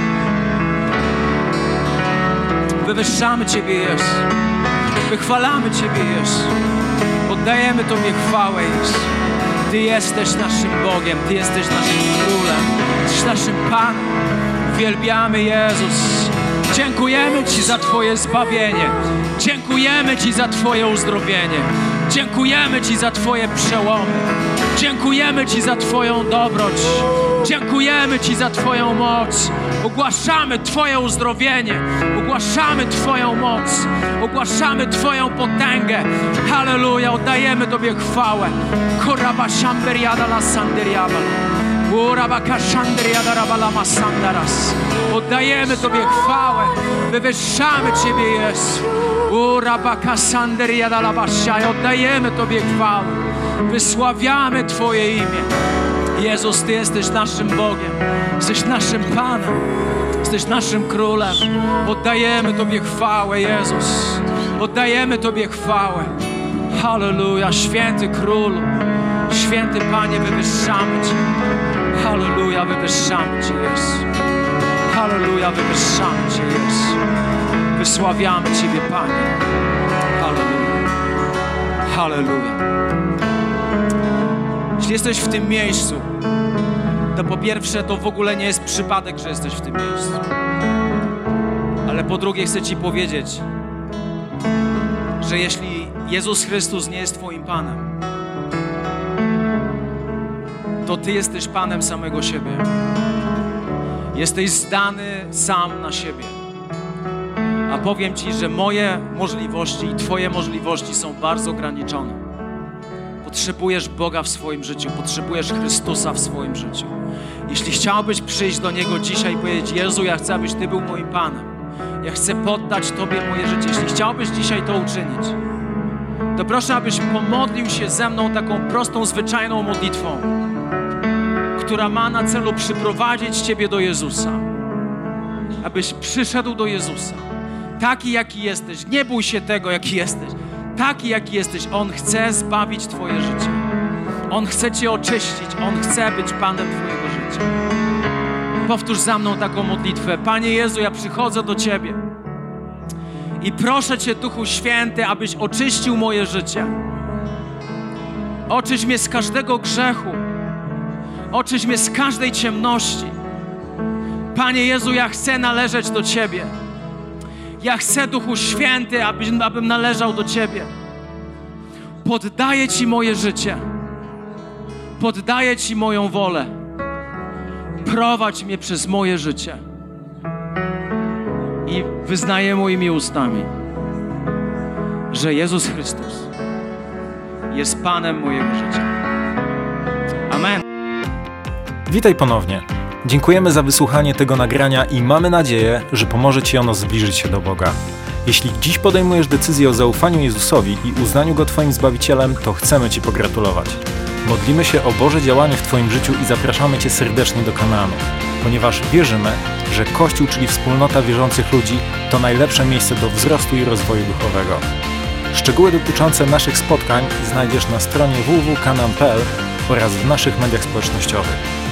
Wywyższamy Ciebie, Jezu. Wychwalamy Ciebie, Jezu. Oddajemy Tobie chwałę, Jezu. Ty jesteś naszym Bogiem, Ty jesteś naszym Królem, jesteś naszym Panem. Uwielbiamy, Jezus. Dziękujemy Ci za Twoje zbawienie. Dziękujemy Ci za Twoje uzdrowienie. Dziękujemy Ci za Twoje przełomy. Dziękujemy Ci za Twoją dobroć. Dziękujemy Ci za Twoją moc. Ogłaszamy Twoje uzdrowienie. Ogłaszamy Twoją moc. Ogłaszamy Twoją potęgę. Halleluja. Oddajemy Tobie chwałę. Koraba shamberiada la sanderiaba. Urabaka shanderiada rabala masandaras. Oddajemy Tobie chwałę. Wywyższamy Ciebie, Jezu. Urabaka sanderiada la bashai. Oddajemy Tobie chwałę. Wysławiamy Twoje imię. Jezus, Ty jesteś naszym Bogiem. Jesteś naszym Panem. Jesteś naszym Królem. Oddajemy Tobie chwałę, Jezus. Oddajemy Tobie chwałę. Halleluja. Święty Królu. Święty Panie, wywyższamy Cię. Halleluja, wywyższamy Cię, Jezu. Halleluja, wywyższamy Cię, Jezu. Wysławiamy Ciebie, Panie. Halleluja. Halleluja. Jeśli jesteś w tym miejscu, to po pierwsze to w ogóle nie jest przypadek, że jesteś w tym miejscu. Ale po drugie chcę Ci powiedzieć, że jeśli Jezus Chrystus nie jest Twoim Panem, to Ty jesteś Panem samego siebie. Jesteś zdany sam na siebie. A powiem Ci, że moje możliwości i Twoje możliwości są bardzo ograniczone. Potrzebujesz Boga w swoim życiu, potrzebujesz Chrystusa w swoim życiu. Jeśli chciałbyś przyjść do Niego dzisiaj i powiedzieć: Jezu, ja chcę, abyś Ty był moim Panem. Ja chcę poddać Tobie moje życie. Jeśli chciałbyś dzisiaj to uczynić, to proszę, abyś pomodlił się ze mną taką prostą, zwyczajną modlitwą, która ma na celu przyprowadzić Ciebie do Jezusa. Abyś przyszedł do Jezusa. Taki, jaki jesteś. Nie bój się tego, jaki jesteś. Taki, jaki jesteś. On chce zbawić Twoje życie. On chce Cię oczyścić. On chce być Panem Twojego życia. Powtórz za mną taką modlitwę. Panie Jezu, ja przychodzę do Ciebie i proszę Cię, Duchu Święty, abyś oczyścił moje życie. Oczyść mnie z każdego grzechu. Oczyść mnie z każdej ciemności. Panie Jezu, ja chcę należeć do Ciebie. Ja chcę, Duchu Święty, abym, abym należał do Ciebie. Poddaję Ci moje życie. Poddaję Ci moją wolę. Prowadź mnie przez moje życie. I wyznaję moimi ustami, że Jezus Chrystus jest Panem mojego życia. Amen. Witaj ponownie. Dziękujemy za wysłuchanie tego nagrania i mamy nadzieję, że pomoże Ci ono zbliżyć się do Boga. Jeśli dziś podejmujesz decyzję o zaufaniu Jezusowi i uznaniu Go Twoim Zbawicielem, to chcemy Ci pogratulować. Modlimy się o Boże działanie w Twoim życiu i zapraszamy Cię serdecznie do Kanaanu, ponieważ wierzymy, że Kościół, czyli wspólnota wierzących ludzi, to najlepsze miejsce do wzrostu i rozwoju duchowego. Szczegóły dotyczące naszych spotkań znajdziesz na stronie w w w kropka kanaan kropka p l oraz w naszych mediach społecznościowych.